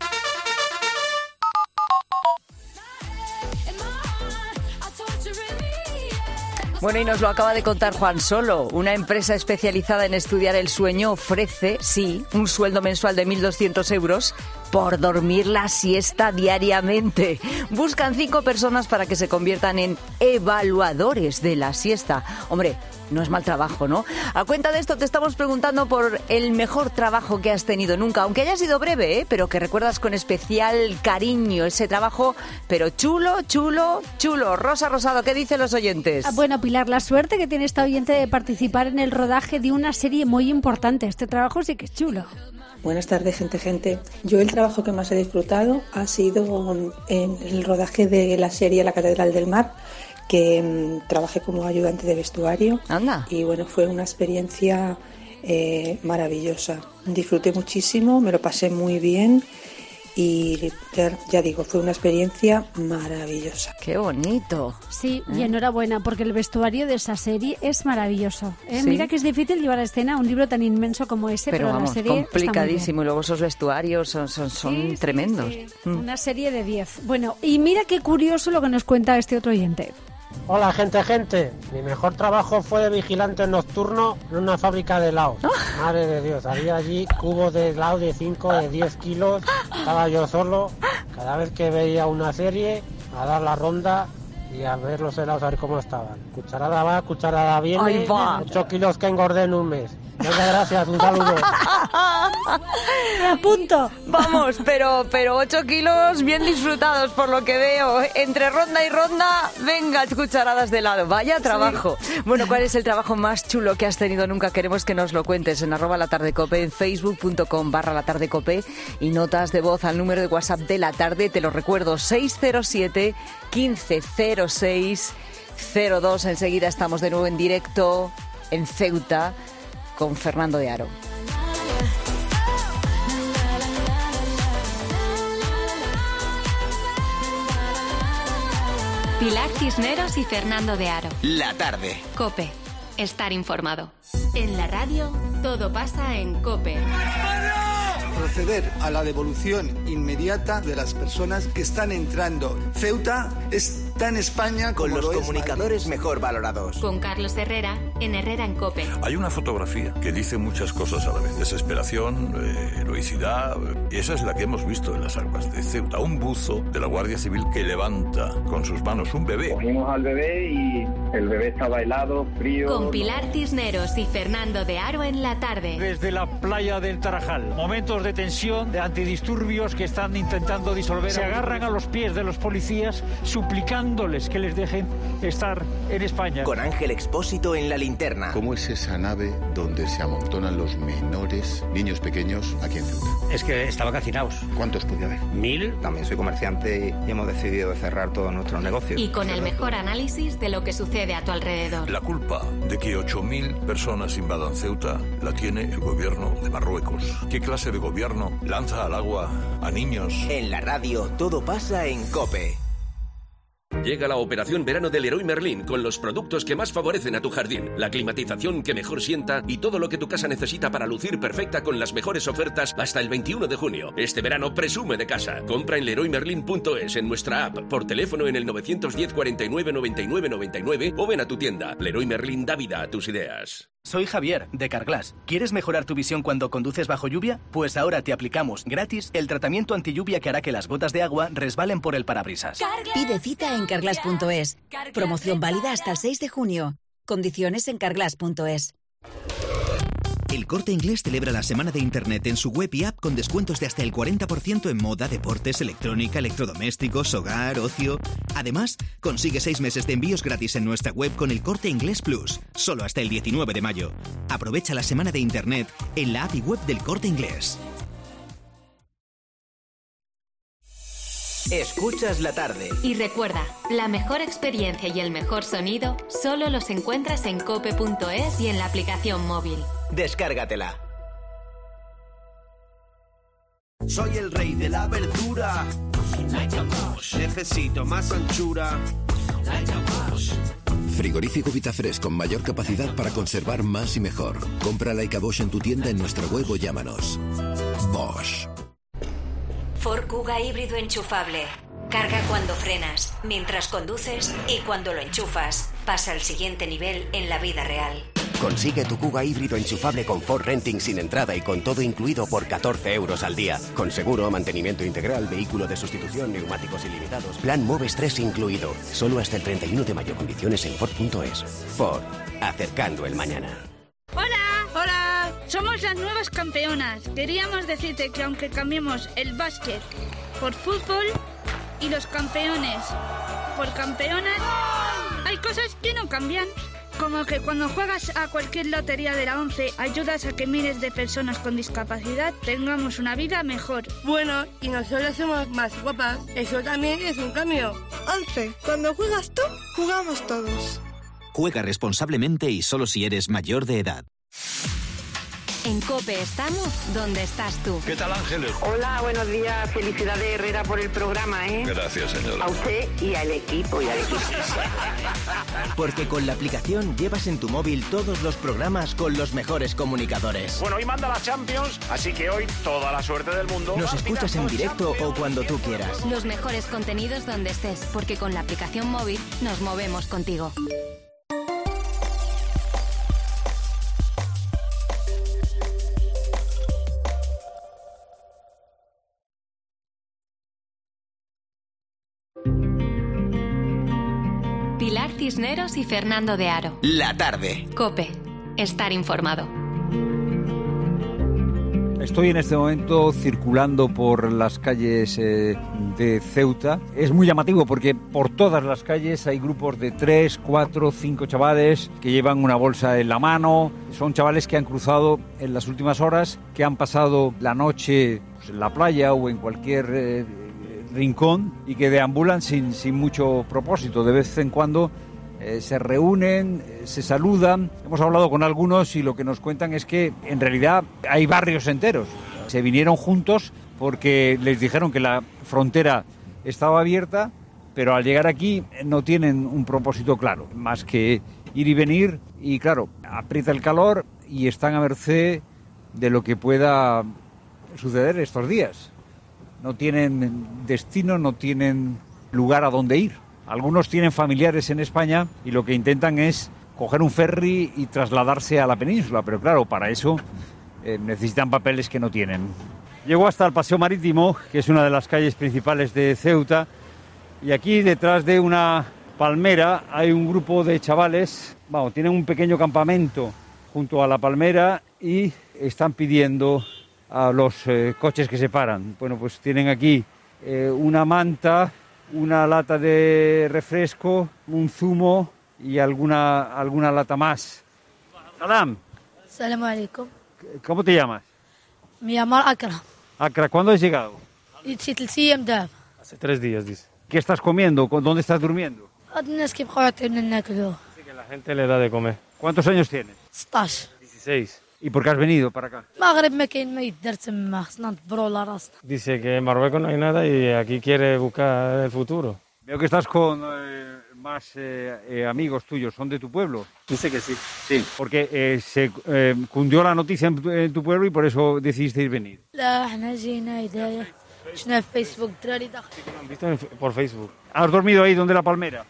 Bueno, y nos lo acaba de contar Juan Solo. Una empresa especializada en estudiar el sueño ofrece, sí, un sueldo mensual de mil doscientos euros por dormir la siesta diariamente. Buscan cinco personas para que se conviertan en evaluadores de la siesta. Hombre, no es mal trabajo, ¿no? A cuenta de esto te estamos preguntando por el mejor trabajo que has tenido nunca, aunque haya sido breve, ¿eh? Pero que recuerdas con especial cariño ese trabajo, pero chulo, chulo, chulo. Rosa Rosado, ¿qué dicen los oyentes? Ah, bueno, Pilar, la suerte que tiene esta oyente de participar en el rodaje de una serie muy importante. Este trabajo sí que es chulo. Buenas tardes, gente, gente. Yo el trabajo que más he disfrutado ha sido en el rodaje de la serie La Catedral del Mar, que um, trabajé como ayudante de vestuario. Anda. Y bueno, fue una experiencia eh, maravillosa. Disfruté muchísimo, me lo pasé muy bien. Y ya, ya digo, fue una experiencia maravillosa. ¡Qué bonito! Sí, ¿Eh? y enhorabuena, porque el vestuario de esa serie es maravilloso. ¿eh? Sí. Mira que es difícil llevar a escena un libro tan inmenso como ese, pero, Pero vamos, la serie complicadísimo. Y luego esos vestuarios son, son, son Sí, sí, tremendos. sí. Mm. Una serie de diez. Bueno, y mira qué curioso lo que nos cuenta este otro oyente. Hola, gente, gente. Mi mejor trabajo fue de vigilante nocturno en una fábrica de helados. Madre de Dios, había allí cubos de helado de cinco, de diez kilos. Estaba yo solo. Cada vez que veía una serie, a dar la ronda y a ver los helados, a ver cómo estaban. Cucharada va, cucharada viene. Ahí va. ocho kilos que engordé en un mes. Muchas gracias, un saludo. Me apunto. Vamos, pero pero ocho kilos bien disfrutados por lo que veo. Entre ronda y ronda, venga, cucharadas de helado. Vaya trabajo. Sí. Bueno, ¿cuál es el trabajo más chulo que has tenido nunca? Queremos que nos lo cuentes en arroba la tarde cope, en facebook.com barra la tarde cope y notas de voz al número de WhatsApp de la tarde. Te lo recuerdo, seis cero siete, quince cero seis cero dos. Enseguida estamos de nuevo en directo en Ceuta con Fernando de Aro. Pilar Cisneros y Fernando de Aro. La tarde. COPE. Estar informado. En la radio, todo pasa en COPE. Proceder a la devolución inmediata de las personas que están entrando. Ceuta está en España como con los lo comunicadores es mejor valorados. Con Carlos Herrera, en Herrera en COPE. Hay una fotografía que dice muchas cosas a la vez. Desesperación, eh, heroicidad. Y esa es la que hemos visto en las aguas de Ceuta. Un buzo de la Guardia Civil que levanta con sus manos un bebé. Cogimos al bebé y el bebé estaba helado, frío. Con Pilar Cisneros y Fernando de Aro en la tarde. Desde la playa del Tarajal. Momentos de tensión, de antidisturbios que están intentando disolver. Se agarran a los pies de los policías suplicándoles que les dejen estar en España. Con Ángel Expósito en la linterna. ¿Cómo es esa nave donde se amontonan los menores, niños pequeños, aquí en Ceuta? Es que estaban hacinados. ¿Cuántos podía haber? Mil. También soy comerciante y hemos decidido cerrar todos nuestros negocios. Y con el mejor análisis de lo que sucede a tu alrededor. La culpa de que ocho mil personas invadan Ceuta la tiene el gobierno de Marruecos. ¿Qué clase de gobierno lanza al agua a niños? En la radio, todo pasa en COPE. Llega la operación verano del Leroy Merlin con los productos que más favorecen a tu jardín, la climatización que mejor sienta y todo lo que tu casa necesita para lucir perfecta con las mejores ofertas hasta el veintiuno de junio. Este verano presume de casa. Compra en leroy merlin punto es, en nuestra app, por teléfono en el nueve uno cero, cuarenta y nueve, noventa y nueve, noventa y nueve o ven a tu tienda. Leroy Merlin da vida a tus ideas. Soy Javier, de Carglass. ¿Quieres mejorar tu visión cuando conduces bajo lluvia? Pues ahora te aplicamos gratis el tratamiento antilluvia que hará que las gotas de agua resbalen por el parabrisas. Pide cita en carglass punto es. Promoción válida hasta el seis de junio. Condiciones en carglass punto es. El Corte Inglés celebra la semana de Internet en su web y app con descuentos de hasta el cuarenta por ciento en moda, deportes, electrónica, electrodomésticos, hogar, ocio. Además, consigue seis meses de envíos gratis en nuestra web con el Corte Inglés Plus, solo hasta el diecinueve de mayo. Aprovecha la semana de Internet en la app y web del Corte Inglés. Escuchas la tarde. Y recuerda, la mejor experiencia y el mejor sonido solo los encuentras en cope punto es y en la aplicación móvil. Descárgatela. Soy el rey de la verdura. Necesito más anchura. Frigorífico Vitafresh con mayor capacidad para conservar más y mejor. Compra Leica Bosch en tu tienda, en nuestra web o llámanos. Bosch. Ford Kuga híbrido enchufable. Carga cuando frenas, mientras conduces y cuando lo enchufas. Pasa al siguiente nivel en la vida real. Consigue tu Kuga híbrido enchufable con Ford Renting sin entrada y con todo incluido por catorce euros al día. Con seguro, mantenimiento integral, vehículo de sustitución, neumáticos ilimitados. Plan Moves tres incluido. Solo hasta el treinta y uno de mayo. Condiciones en Ford punto es. Ford. Acercando el mañana. ¡Hola! ¡Hola! Somos las nuevas campeonas. Queríamos decirte que aunque cambiemos el básquet por fútbol y los campeones por campeonas, hay cosas que no cambian. Como que cuando juegas a cualquier lotería de la ONCE ayudas a que miles de personas con discapacidad tengamos una vida mejor. Bueno, y nosotros somos más guapas. Eso también es un cambio. ONCE, cuando juegas tú, jugamos todos. Juega responsablemente y solo si eres mayor de edad. En COPE estamos donde estás tú. ¿Qué tal, Ángeles? Hola, buenos días. Felicidades, Herrera, por el programa, ¿eh? Gracias, señora. A usted y al equipo, y al equipo. Porque con la aplicación llevas en tu móvil todos los programas con los mejores comunicadores. Bueno, hoy manda la Champions, así que hoy toda la suerte del mundo. Nos escuchas en directo o cuando tú quieras. Los mejores contenidos donde estés, porque con la aplicación móvil nos movemos contigo. Pilar Cisneros y Fernando de Aro. La tarde. COPE. Estar informado. Estoy en este momento circulando por las calles eh, de Ceuta. Es muy llamativo porque por todas las calles hay grupos de tres, cuatro, cinco chavales que llevan una bolsa en la mano. Son chavales que han cruzado en las últimas horas, que han pasado la noche pues, en la playa o en cualquier eh, rincón y que deambulan sin, sin mucho propósito. De vez en cuando eh, se reúnen, eh, se saludan. Hemos hablado con algunos y lo que nos cuentan es que en realidad hay barrios enteros. Se vinieron juntos porque les dijeron que la frontera estaba abierta, pero al llegar aquí no tienen un propósito claro, más que ir y venir, y claro, aprieta el calor y están a merced de lo que pueda suceder estos días. No tienen destino, no tienen lugar a donde ir. Algunos tienen familiares en España y lo que intentan es coger un ferry y trasladarse a la península, pero claro, para eso eh, necesitan papeles que no tienen. Llego hasta el Paseo Marítimo, que es una de las calles principales de Ceuta, y aquí detrás de una palmera hay un grupo de chavales, vamos, tienen un pequeño campamento junto a la palmera y están pidiendo a los eh, coches que se paran. Bueno, pues tienen aquí eh, una manta, una lata de refresco, un zumo y alguna, alguna lata más. Salam. Salam alaikum. ¿Cómo te llamas? Me llamo Akra. Akra, ¿cuándo has llegado? Hace tres días, dice. ¿Qué estás comiendo? ¿Dónde estás durmiendo? Dice que la gente le da de comer. ¿Cuántos años tienes? dieciséis. ¿Y por qué has venido para acá? Dice que en Marruecos no hay nada y aquí quiere buscar el futuro. Veo que estás con eh, más eh, eh, amigos tuyos. ¿Son de tu pueblo? Dice que sí. Sí. Porque eh, se eh, cundió la noticia en tu, en tu pueblo y por eso decidisteis venir. Han visto en, por Facebook. ¿Has dormido ahí donde la palmera?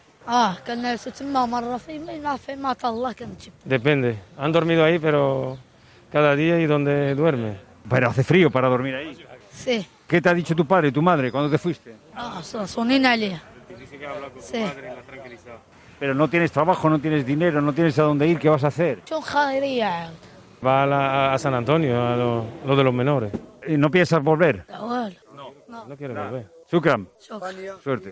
Depende. Han dormido ahí, pero cada día y donde duerme. Pero hace frío para dormir ahí. Sí. ¿Qué te ha dicho tu padre y tu madre cuando te fuiste? Ah, sonin alía. Dice que habla con sí. tu madre y la ha tranquilizado. Pero no tienes trabajo, no tienes dinero, no tienes a dónde ir, ¿qué vas a hacer? Va a, la, a San Antonio, a lo, lo de los menores. ¿Y no piensas volver? No, no, no quiere volver. Shukran. Suerte.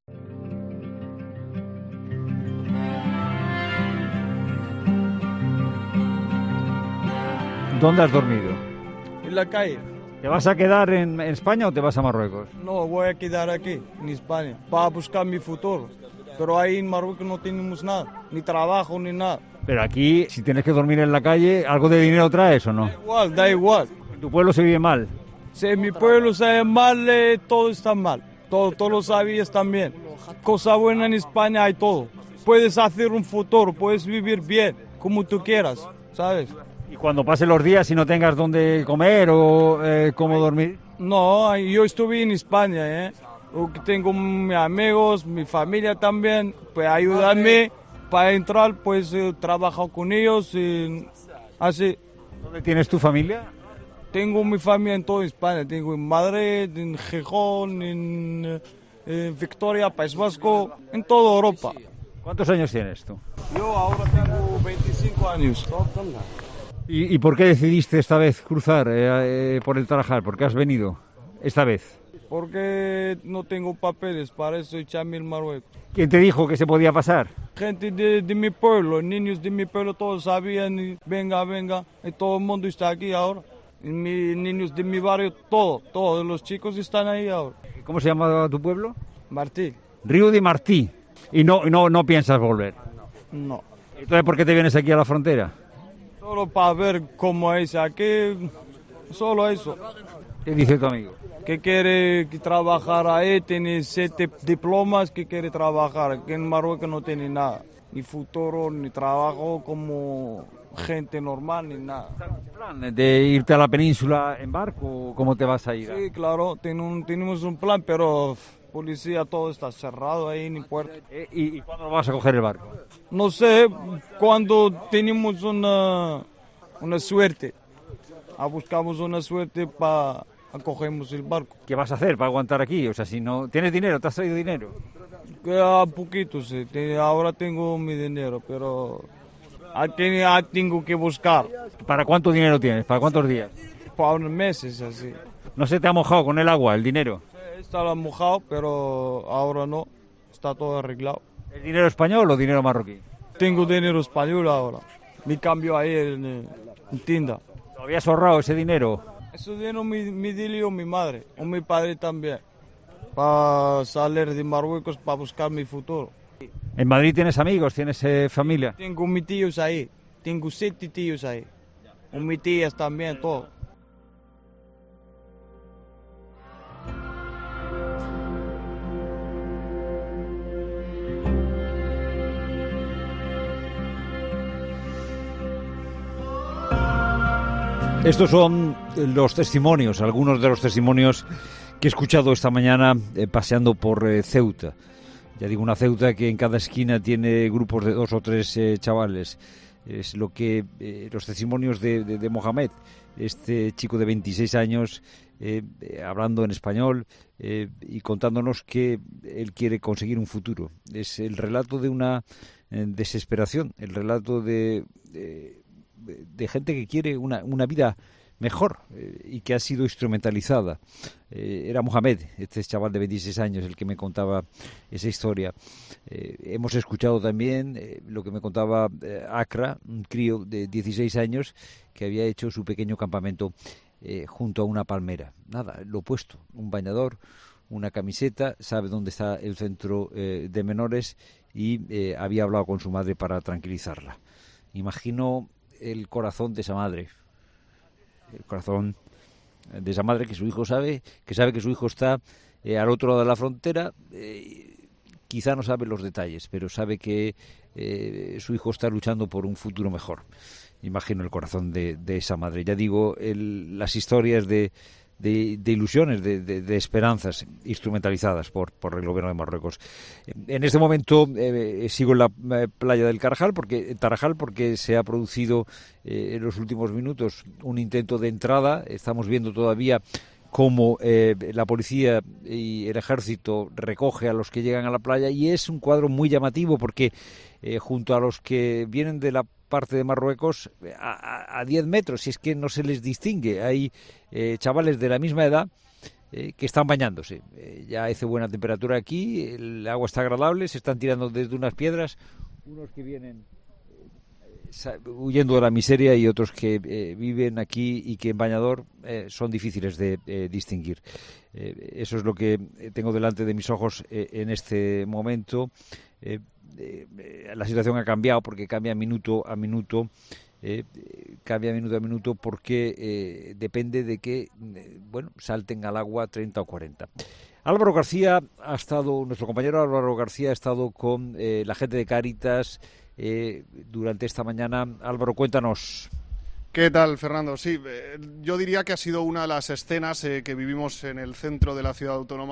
¿Dónde has dormido? En la calle. ¿Te vas a quedar en, en España o te vas a Marruecos? No, voy a quedar aquí, en España, para buscar mi futuro. Pero ahí en Marruecos no tenemos nada, ni trabajo, ni nada. Pero aquí, si tienes que dormir en la calle, ¿algo de dinero traes o no? Da igual, da igual. ¿En tu pueblo se vive mal? Si en mi pueblo se vive mal, eh, todo está mal. Todo, todos lo sabías también. Cosa buena en España hay todo. Puedes hacer un futuro, puedes vivir bien, como tú quieras, ¿sabes? ¿Y cuando pasen los días y no tengas dónde comer o eh, cómo dormir? No, yo estuve en España, ¿eh? Tengo mis amigos, mi familia también, pues ayúdame para entrar, pues eh, trabajo con ellos y así. ¿Dónde tienes tu familia? Tengo mi familia en toda España, tengo en Madrid, en Gijón, en, en Victoria, País Vasco, en toda Europa. ¿Cuántos años tienes tú? Yo ahora tengo veinticinco años. ¿Y, y por qué decidiste esta vez cruzar eh, eh, por el Tarajal? ¿Por qué has venido esta vez? Porque no tengo papeles, para eso echarme el Marruecos. ¿Quién te dijo que se podía pasar? Gente de, de mi pueblo, niños de mi pueblo, todos sabían, y venga, venga, y todo el mundo está aquí ahora. Y mi, niños de mi barrio, todo, todos los chicos están ahí ahora. ¿Cómo se llama tu pueblo? Martí. Río de Martí. ¿Y no, no, no piensas volver? No. Entonces, ¿por qué te vienes aquí a la frontera? Solo para ver cómo es aquí, solo eso. ¿Qué dice tu amigo? Que quiere trabajar ahí, tiene siete diplomas, que quiere trabajar. Aquí en Marruecos no tiene nada, ni futuro, ni trabajo como gente normal, ni nada. ¿Plan de irte a la península en barco o cómo te vas a ir? Sí, claro, ten un, tenemos un plan, pero policía, todo está cerrado ahí, ni puerta. ¿Y, y cuándo vas a coger el barco? No sé, cuando tenemos una, una suerte. A buscamos una suerte para acogemos el barco. ¿Qué vas a hacer para aguantar aquí? O sea, si no tienes dinero, ¿te has traído dinero? A poquito, sí. Ahora tengo mi dinero, pero aquí tengo que buscar. ¿Para cuánto dinero tienes? ¿Para cuántos días? Para unos meses, así. ¿No se te ha mojado con el agua, el dinero? Sí, está mojado, pero ahora no. Está todo arreglado. ¿El dinero español o dinero marroquí? Tengo dinero español ahora. Me cambio ahí en, en tienda. ¿Lo habías ahorrado ese dinero? Ese dinero me, me dio mi madre, o mi padre también, para salir de Marruecos, para buscar mi futuro. ¿En Madrid tienes amigos, tienes eh, familia? Tengo mis tíos ahí, tengo siete tíos ahí, o mis tías también, todo. Estos son los testimonios, algunos de los testimonios que he escuchado esta mañana eh, paseando por eh, Ceuta. Ya digo, una Ceuta que en cada esquina tiene grupos de dos o tres eh, chavales. Es lo que eh, los testimonios de, de, de Mohamed, este chico de veintiséis años, eh, eh, hablando en español eh, y contándonos que él quiere conseguir un futuro. Es el relato de una eh, desesperación, el relato de... de de gente que quiere una, una vida mejor eh, y que ha sido instrumentalizada. Eh, era Mohamed, este chaval de veintiséis años, el que me contaba esa historia. Eh, hemos escuchado también eh, lo que me contaba eh, Akra, un crío de dieciséis años que había hecho su pequeño campamento eh, junto a una palmera. Nada, lo opuesto, un bañador, una camiseta, sabe dónde está el centro eh, de menores y eh, había hablado con su madre para tranquilizarla. Imagino el corazón de esa madre, el corazón de esa madre que su hijo sabe, que sabe que su hijo está eh, al otro lado de la frontera, eh, quizá no sabe los detalles, pero sabe que eh, su hijo está luchando por un futuro mejor. Imagino el corazón de, de esa madre. Ya digo, el, las historias de, de, de ilusiones, de, de, de esperanzas instrumentalizadas por, por el gobierno de Marruecos. En este momento eh, sigo en la eh, playa del Tarajal porque, Tarajal porque se ha producido eh, en los últimos minutos un intento de entrada. Estamos viendo todavía cómo eh, la policía y el ejército recoge a los que llegan a la playa y es un cuadro muy llamativo porque eh, junto a los que vienen de la parte de Marruecos a diez metros, si es que no se les distingue, hay eh, chavales de la misma edad eh, que están bañándose. Eh, ya hace buena temperatura aquí, el agua está agradable, se están tirando desde unas piedras, unos que vienen eh, huyendo de la miseria y otros que eh, viven aquí y que en bañador eh, son difíciles de eh, distinguir. Eh, eso es lo que tengo delante de mis ojos eh, en este momento. Eh, eh, la situación ha cambiado porque cambia minuto a minuto, eh, cambia minuto a minuto porque eh, depende de que eh, bueno, salten al agua treinta o cuarenta. Álvaro García ha estado, nuestro compañero Álvaro García ha estado con eh, la gente de Cáritas eh, durante esta mañana. Álvaro, cuéntanos. ¿Qué tal, Fernando? Sí, eh, yo diría que ha sido una de las escenas eh, que vivimos en el centro de la ciudad autónoma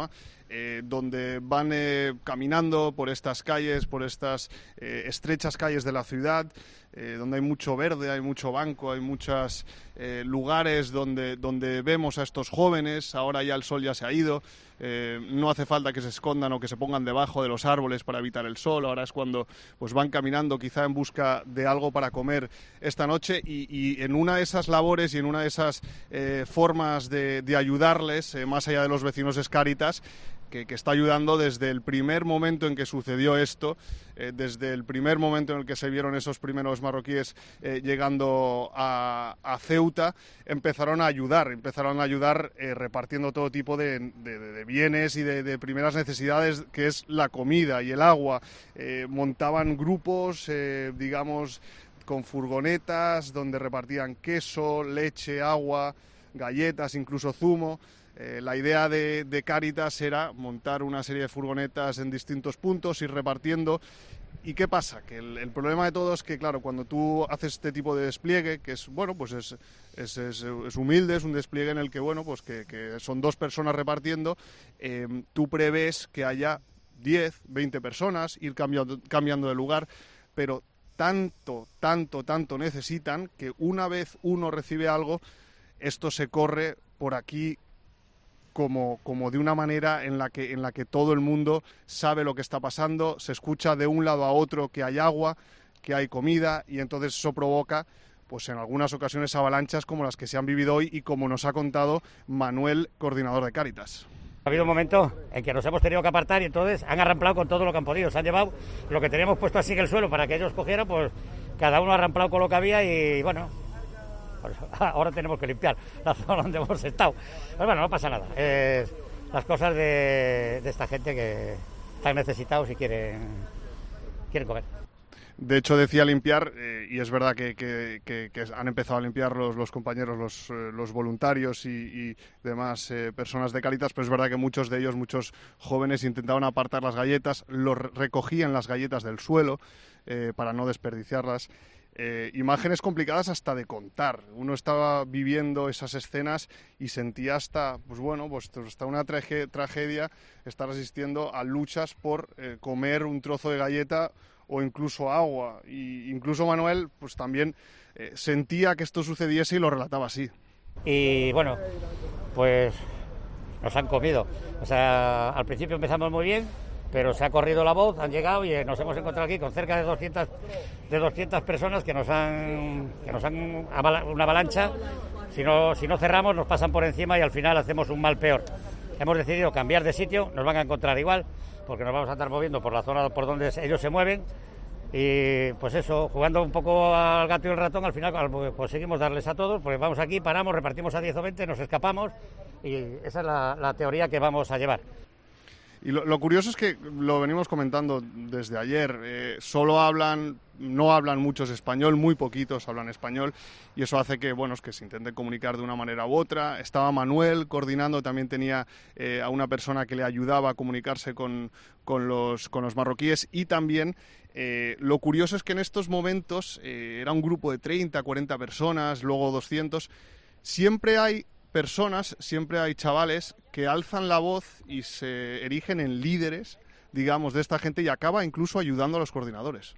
eh, donde van eh, caminando por estas calles, por estas eh, estrechas calles de la ciudad, eh, donde hay mucho verde, hay mucho banco, hay muchos eh, lugares donde, donde vemos a estos jóvenes. Ahora ya el sol ya se ha ido, eh, no hace falta que se escondan o que se pongan debajo de los árboles para evitar el sol. Ahora es cuando pues van caminando quizá en busca de algo para comer esta noche, y, y en una de esas labores y en una de esas eh, formas de, de ayudarles, eh, más allá de los vecinos, es Cáritas, Que, que está ayudando desde el primer momento en que sucedió esto, eh, desde el primer momento en el que se vieron esos primeros marroquíes eh, llegando a, a Ceuta. Empezaron a ayudar, empezaron a ayudar eh, repartiendo todo tipo de, de, de bienes y de, de primeras necesidades, que es la comida y el agua. Eh, montaban grupos, eh, digamos, con furgonetas donde repartían queso, leche, agua, galletas, incluso zumo. Eh, la idea de, de Cáritas era montar una serie de furgonetas en distintos puntos, ir repartiendo. ¿Y qué pasa? Que el, el problema de todo es que, claro, cuando tú haces este tipo de despliegue, que es, bueno, pues es, es, es, es humilde, es un despliegue en el que, bueno, pues que, que son dos personas repartiendo, eh, tú prevés que haya diez, veinte personas, ir cambiando, cambiando de lugar, pero tanto, tanto, tanto necesitan que una vez uno recibe algo, esto se corre por aquí Como, como de una manera en la que en la que todo el mundo sabe lo que está pasando, se escucha de un lado a otro que hay agua, que hay comida, y entonces eso provoca, pues en algunas ocasiones, avalanchas como las que se han vivido hoy y como nos ha contado Manuel, coordinador de Cáritas. Ha habido un momento en que nos hemos tenido que apartar y entonces han arramplado con todo lo que han podido. Se han llevado lo que teníamos puesto así en el suelo para que ellos cogieran, pues cada uno ha arramplado con lo que había y bueno... Pues ahora tenemos que limpiar la zona donde hemos estado. Pero bueno, no pasa nada. Es las cosas de, de esta gente que están necesitados y quieren, quieren comer. De hecho, decía limpiar, eh, y es verdad que, que, que, que han empezado a limpiar los, los compañeros, los, eh, los voluntarios y, y demás eh, personas de Cáritas, pero es verdad que muchos de ellos, muchos jóvenes, intentaban apartar las galletas, los recogían las galletas del suelo eh, para no desperdiciarlas. Eh, imágenes complicadas hasta de contar. Uno estaba viviendo esas escenas y sentía hasta, pues bueno, pues hasta una trage- tragedia estar asistiendo a luchas por eh, comer un trozo de galleta o incluso agua. Y incluso Manuel, pues también eh, sentía que esto sucediese y lo relataba así. Y bueno, pues nos han comido. O sea, al principio empezamos muy bien, pero se ha corrido la voz, han llegado y nos hemos encontrado aquí con cerca de doscientas, de doscientas personas que nos han, que nos han avala, una avalancha. Si no, si no cerramos nos pasan por encima y al final hacemos un mal peor. Hemos decidido cambiar de sitio, nos van a encontrar igual, porque nos vamos a estar moviendo por la zona por donde ellos se mueven. Y pues eso, jugando un poco al gato y el ratón, al final conseguimos darles a todos, pues vamos aquí, paramos, repartimos a diez o veinte, nos escapamos y esa es la, la teoría que vamos a llevar. Y lo, lo curioso es que lo venimos comentando desde ayer, eh, solo hablan, no hablan muchos español, muy poquitos hablan español, y eso hace que, bueno, es que se intenten comunicar de una manera u otra. Estaba Manuel coordinando, también tenía eh, a una persona que le ayudaba a comunicarse con, con, los, con los marroquíes, y también eh, lo curioso es que en estos momentos eh, era un grupo de treinta, cuarenta personas, luego doscientos, siempre hay personas, siempre hay chavales que alzan la voz y se erigen en líderes, digamos, de esta gente y acaba incluso ayudando a los coordinadores.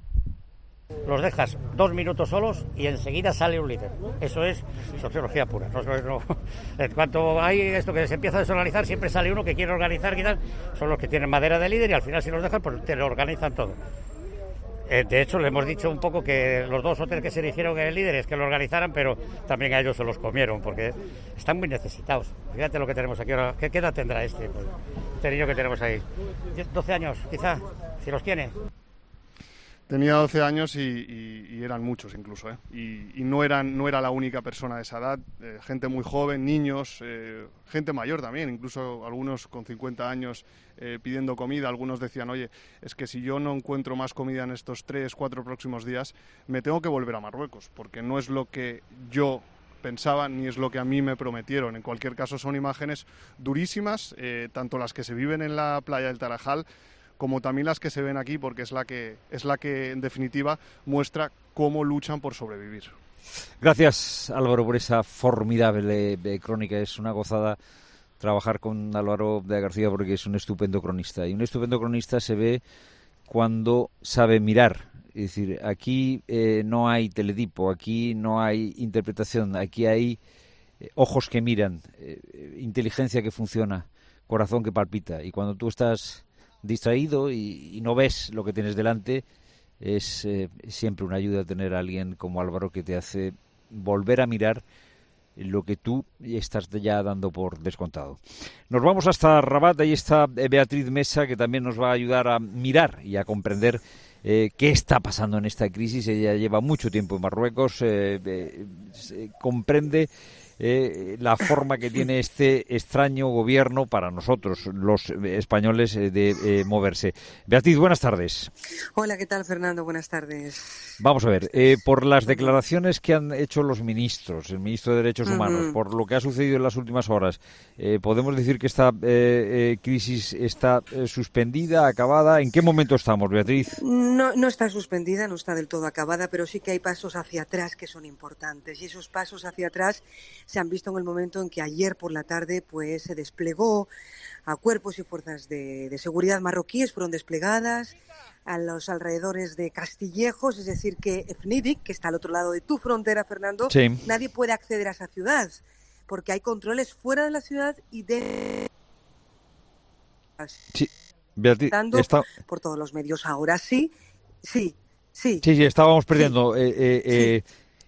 Los dejas dos minutos solos y enseguida sale un líder. Eso es sociología pura. No, no, en cuanto hay esto que se empieza a desorganizar, siempre sale uno que quiere organizar, y tal. Son los que tienen madera de líder y al final si los dejan, pues te lo organizan todo. De hecho, le hemos dicho un poco que los dos o tres que se eligieron en líderes que lo organizaran, pero también a ellos se los comieron, porque están muy necesitados. Fíjate lo que tenemos aquí ahora. ¿Qué edad tendrá este? Pues, este niño que tenemos ahí. doce años, quizá, si los tiene. Tenía doce años y, y, y eran muchos incluso, ¿eh? Y, y no, eran, no era la única persona de esa edad, eh, gente muy joven, niños, eh, gente mayor también, incluso algunos con cincuenta años eh, pidiendo comida. Algunos decían, oye, es que si yo no encuentro más comida en estos tres, cuatro próximos días, me tengo que volver a Marruecos, porque no es lo que yo pensaba ni es lo que a mí me prometieron. En cualquier caso son imágenes durísimas, eh, tanto las que se viven en la playa del Tarajal, como también las que se ven aquí, porque es la que es la que en definitiva muestra cómo luchan por sobrevivir. Gracias, Álvaro, por esa formidable crónica. Es una gozada trabajar con Álvaro de García porque es un estupendo cronista. Y un estupendo cronista se ve cuando sabe mirar. Es decir, aquí eh, no hay teledipo, aquí no hay interpretación, aquí hay eh, ojos que miran, eh, inteligencia que funciona, corazón que palpita. Y cuando tú estás distraído y, y no ves lo que tienes delante, es eh, siempre una ayuda tener a alguien como Álvaro que te hace volver a mirar lo que tú estás ya dando por descontado. Nos vamos hasta Rabat, ahí está Beatriz Mesa, que también nos va a ayudar a mirar y a comprender eh, qué está pasando en esta crisis. Ella lleva mucho tiempo en Marruecos, eh, eh, comprende eh, la forma que tiene este extraño gobierno para nosotros, los españoles, eh, de eh, moverse. Beatriz, buenas tardes. Hola, ¿qué tal, Fernando? Buenas tardes. Vamos a ver, eh, por las declaraciones que han hecho los ministros, el ministro de Derechos uh-huh. Humanos, por lo que ha sucedido en las últimas horas, eh, ¿podemos decir que esta eh, eh, crisis está eh, suspendida, acabada? ¿En qué momento estamos, Beatriz? No, no está suspendida, no está del todo acabada, pero sí que hay pasos hacia atrás que son importantes. Y esos pasos hacia atrás se han visto en el momento en que ayer por la tarde pues se desplegó a cuerpos y fuerzas de, de seguridad marroquíes, fueron desplegadas a los alrededores de Castillejos, es decir, que Efnidik, que está al otro lado de tu frontera, Fernando, sí. Nadie puede acceder a esa ciudad, porque hay controles fuera de la ciudad y de... Sí, Beatriz, está... por todos los medios. Ahora sí, sí, sí. Sí, sí, estábamos perdiendo. Sí. Eh, eh, eh,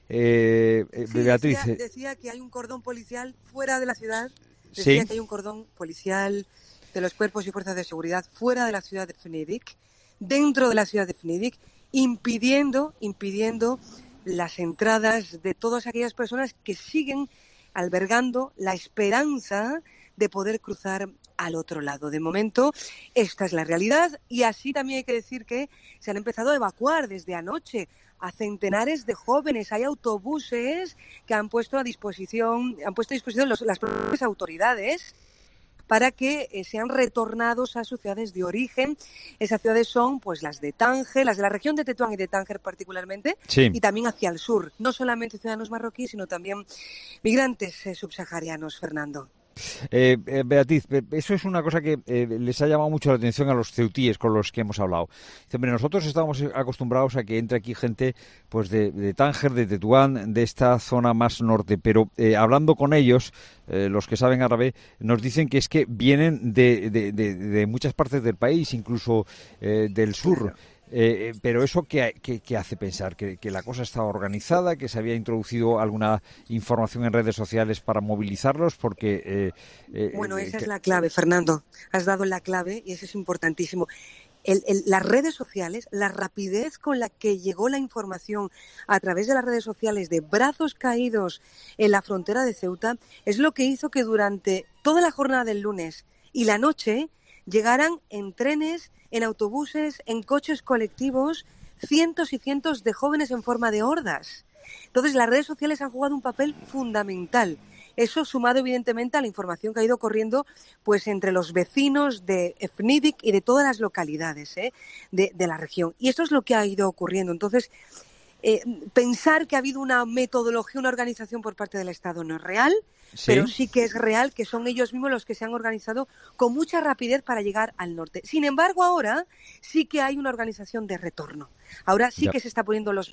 eh, eh, sí, Beatriz. Decía, decía que hay un cordón policial fuera de la ciudad, decía sí. que hay un cordón policial de los cuerpos y fuerzas de seguridad fuera de la ciudad de Efnidik, dentro de la ciudad de Efnidik, impidiendo, impidiendo las entradas de todas aquellas personas que siguen albergando la esperanza de poder cruzar al otro lado. De momento, esta es la realidad, y así también hay que decir que se han empezado a evacuar desde anoche a centenares de jóvenes. Hay autobuses que han puesto a disposición, han puesto a disposición los, las propias autoridades para que eh, sean retornados a sus ciudades de origen. Esas ciudades son pues las de Tánger, las de la región de Tetuán y de Tánger particularmente, sí. y también hacia el sur. No solamente ciudadanos marroquíes, sino también migrantes eh, subsaharianos, Fernando. Eh, eh, Beatriz, eso es una cosa que eh, les ha llamado mucho la atención a los ceutíes con los que hemos hablado. Hombre, nosotros estamos acostumbrados a que entre aquí gente pues de, de Tánger, de Tetuán, de esta zona más norte, pero eh, hablando con ellos, eh, los que saben árabe, nos dicen que es que vienen de, de, de, de muchas partes del país, incluso eh, del sur. Claro. Eh, pero eso que, que, que hace pensar que, que la cosa estaba organizada, que se había introducido alguna información en redes sociales para movilizarlos, porque eh, eh, bueno, esa eh, es la clave, Fernando. Has dado la clave y eso es importantísimo. El, el, las redes sociales, la rapidez con la que llegó la información a través de las redes sociales de brazos caídos en la frontera de Ceuta es lo que hizo que durante toda la jornada del lunes y la noche llegaran en trenes, en autobuses, en coches colectivos, cientos y cientos de jóvenes en forma de hordas. Entonces, las redes sociales han jugado un papel fundamental. Eso sumado, evidentemente, a la información que ha ido corriendo pues entre los vecinos de Efnidik y de todas las localidades ¿eh? de, de la región. Y esto es lo que ha ido ocurriendo. Entonces, eh, pensar que ha habido una metodología, una organización por parte del Estado no es real, ¿sí? Pero sí que es real que son ellos mismos los que se han organizado con mucha rapidez para llegar al norte. Sin embargo, ahora sí que hay una organización de retorno. Ahora sí ya. que se está poniendo los...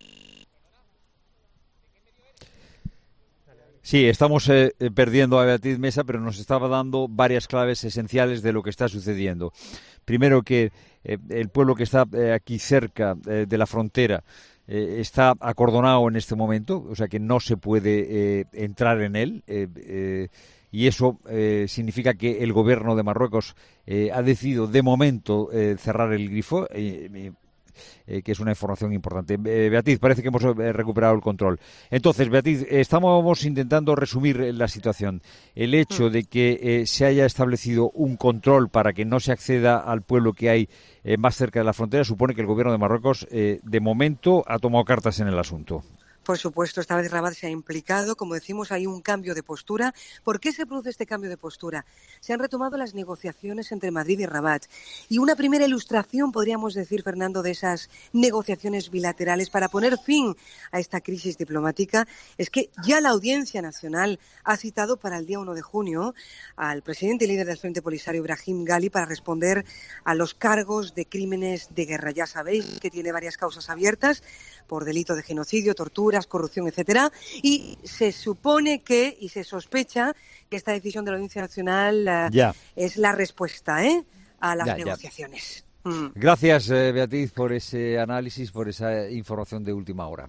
Sí, estamos eh, perdiendo a Beatriz Mesa, pero nos estaba dando varias claves esenciales de lo que está sucediendo. Primero, que eh, el pueblo que está eh, aquí cerca eh, de la frontera eh, está acordonado en este momento, o sea que no se puede eh, entrar en él. Eh, eh, y eso eh, significa que el gobierno de Marruecos eh, ha decidido de momento eh, cerrar el grifo, eh, Eh, que es una información importante. Eh, Beatriz, parece que hemos eh, recuperado el control. Entonces, Beatriz, eh, estamos intentando resumir eh, la situación. El hecho de que eh, se haya establecido un control para que no se acceda al pueblo que hay eh, más cerca de la frontera supone que el gobierno de Marruecos, eh, de momento, ha tomado cartas en el asunto. Por supuesto, esta vez Rabat se ha implicado. Como decimos, hay un cambio de postura. ¿Por qué se produce este cambio de postura? Se han retomado las negociaciones entre Madrid y Rabat. Y una primera ilustración, podríamos decir, Fernando, de esas negociaciones bilaterales para poner fin a esta crisis diplomática es que ya la Audiencia Nacional ha citado para el día uno de junio al presidente y líder del Frente Polisario, Brahim Ghali, para responder a los cargos de crímenes de guerra. Ya sabéis que tiene varias causas abiertas por delito de genocidio, torturas, corrupción, etcétera, y se supone que, y se sospecha que esta decisión de la Audiencia Nacional uh, es la respuesta ¿eh? a las ya, negociaciones. Ya. Mm. Gracias, eh, Beatriz, por ese análisis, por esa información de última hora.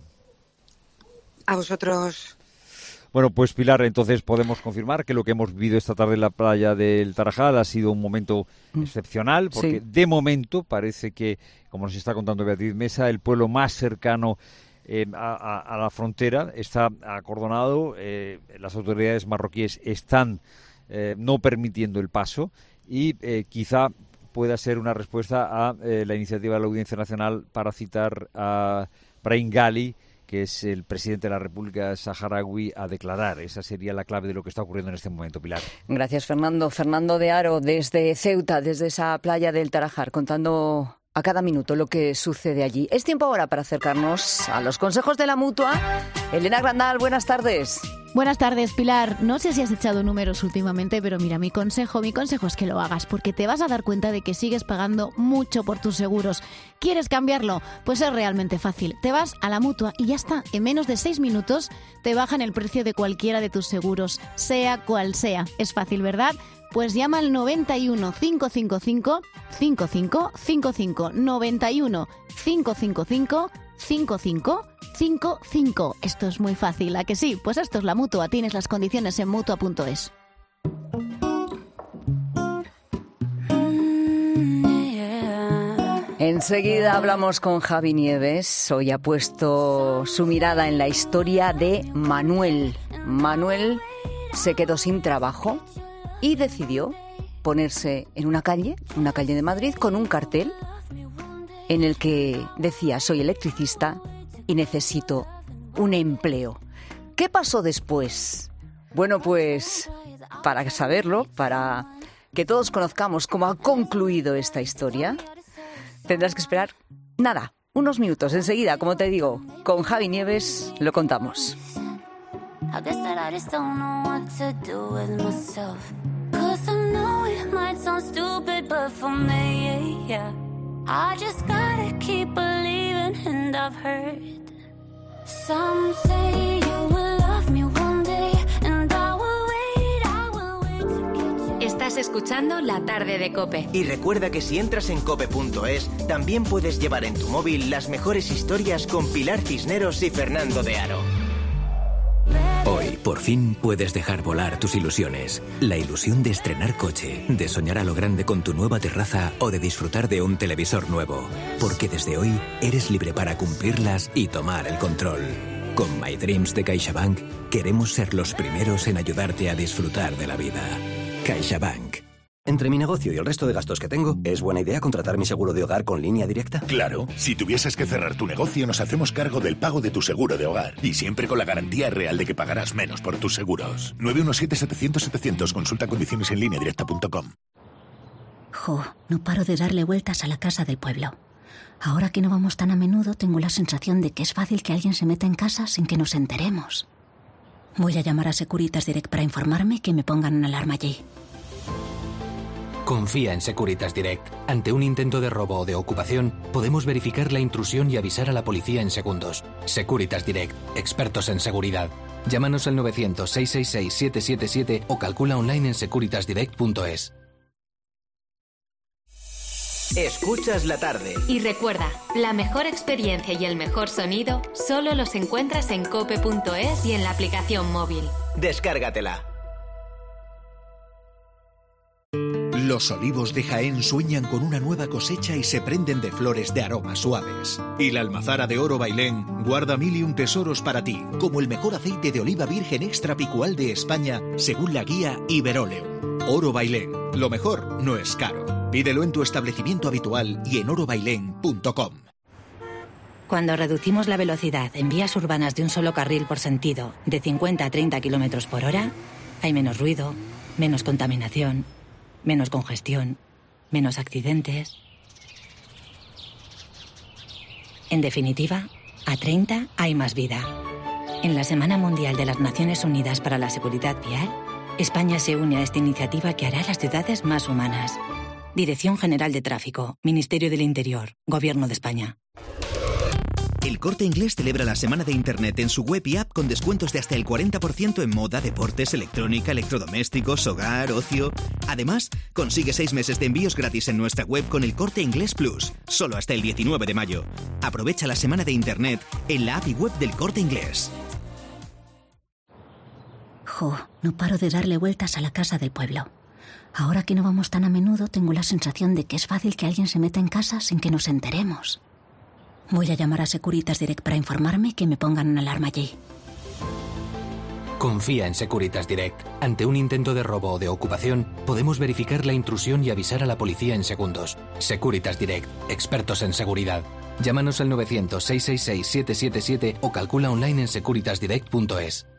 A vosotros. Bueno, pues Pilar, entonces podemos confirmar que lo que hemos vivido esta tarde en la playa del Tarajal ha sido un momento mm. excepcional, porque sí. de momento parece que, como nos está contando Beatriz Mesa, el pueblo más cercano eh, a, a, a la frontera está acordonado, eh, las autoridades marroquíes están eh, no permitiendo el paso y eh, quizá pueda ser una respuesta a eh, la iniciativa de la Audiencia Nacional para citar a Brahim Ghali, que es el presidente de la República Saharaui, a declarar. Esa sería la clave de lo que está ocurriendo en este momento, Pilar. Gracias, Fernando. Fernando de Aro, desde Ceuta, desde esa playa del Tarajal, contando a cada minuto lo que sucede allí. Es tiempo ahora para acercarnos a los consejos de la Mutua. Elena Grandal, buenas tardes. Buenas tardes, Pilar. No sé si has echado números últimamente, pero mira, mi consejo, mi consejo es que lo hagas, porque te vas a dar cuenta de que sigues pagando mucho por tus seguros. ¿Quieres cambiarlo? Pues es realmente fácil. Te vas a la Mutua y ya está. En menos de seis minutos te bajan el precio de cualquiera de tus seguros, sea cual sea. Es fácil, ¿verdad? Pues llama al noventa y uno, cinco cinco cinco, cinco cinco cinco cinco, noventa y uno, cinco cinco cinco, cinco cinco cinco cinco. Esto es muy fácil, ¿a que sí? Pues esto es la Mutua. Tienes las condiciones en mutua punto es. Enseguida hablamos con Javi Nieves. Hoy ha puesto su mirada en la historia de Manuel. Manuel se quedó sin trabajo y decidió ponerse en una calle, una calle de Madrid, con un cartel en el que decía: soy electricista y necesito un empleo. ¿Qué pasó después? Bueno, pues para saberlo, para que todos conozcamos cómo ha concluido esta historia, tendrás que esperar, nada, unos minutos. Enseguida, como te digo, con Javi Nieves lo contamos. I just gotta keep believing, and I've heard some say you will love me one day, and I will wait, I will wait to get you. Estás escuchando La Tarde de COPE. Y recuerda que si entras en cope punto es, también puedes llevar en tu móvil las mejores historias con Pilar Cisneros y Fernando de Aro. Hoy, por fin, puedes dejar volar tus ilusiones. La ilusión de estrenar coche, de soñar a lo grande con tu nueva terraza o de disfrutar de un televisor nuevo. Porque desde hoy eres libre para cumplirlas y tomar el control. Con My Dreams de CaixaBank queremos ser los primeros en ayudarte a disfrutar de la vida. CaixaBank. Entre mi negocio y el resto de gastos que tengo, ¿es buena idea contratar mi seguro de hogar con Línea Directa? Claro, si tuvieses que cerrar tu negocio nos hacemos cargo del pago de tu seguro de hogar y siempre con la garantía real de que pagarás menos por tus seguros. nueve uno siete, setecientos, setecientos, consulta condiciones en línea directa punto com. Jo, no paro de darle vueltas a la casa del pueblo. Ahora que no vamos tan a menudo, tengo la sensación de que es fácil que alguien se meta en casa sin que nos enteremos. Voy a llamar a Securitas Direct para informarme y que me pongan una alarma allí. Confía en Securitas Direct. Ante un intento de robo o de ocupación, podemos verificar la intrusión y avisar a la policía en segundos. Securitas Direct, expertos en seguridad. Llámanos al novecientos, seiscientos sesenta y seis, siete siete siete o calcula online en securitas direct punto es. Escuchas la tarde. Y recuerda, la mejor experiencia y el mejor sonido solo los encuentras en cope punto es y en la aplicación móvil. Descárgatela. Los olivos de Jaén sueñan con una nueva cosecha y se prenden de flores de aromas suaves. Y la almazara de Oro Bailén guarda mil y un tesoros para ti, como el mejor aceite de oliva virgen extra picual de España, según la guía Iberoleum. Oro Bailén, lo mejor no es caro. Pídelo en tu establecimiento habitual y en oro bailén punto com. Cuando reducimos la velocidad en vías urbanas de un solo carril por sentido de cincuenta a treinta kilómetros por hora, hay menos ruido, menos contaminación, menos congestión, menos accidentes. En definitiva, a treinta hay más vida. En la Semana Mundial de las Naciones Unidas para la Seguridad Vial, España se une a esta iniciativa que hará las ciudades más humanas. Dirección General de Tráfico, Ministerio del Interior, Gobierno de España. El Corte Inglés celebra la semana de Internet en su web y app con descuentos de hasta el cuarenta por ciento en moda, deportes, electrónica, electrodomésticos, hogar, ocio. Además, consigue seis meses de envíos gratis en nuestra web con el Corte Inglés Plus, solo hasta el diecinueve de mayo. Aprovecha la semana de Internet en la app y web del Corte Inglés. Jo, no paro de darle vueltas a la casa del pueblo. Ahora que no vamos tan a menudo, tengo la sensación de que es fácil que alguien se meta en casa sin que nos enteremos. Voy a llamar a Securitas Direct para informarme y que me pongan una alarma allí. Confía en Securitas Direct. Ante un intento de robo o de ocupación, podemos verificar la intrusión y avisar a la policía en segundos. Securitas Direct, expertos en seguridad. Llámanos al novecientos, seiscientos sesenta y seis, siete siete siete o calcula online en securitas direct punto es.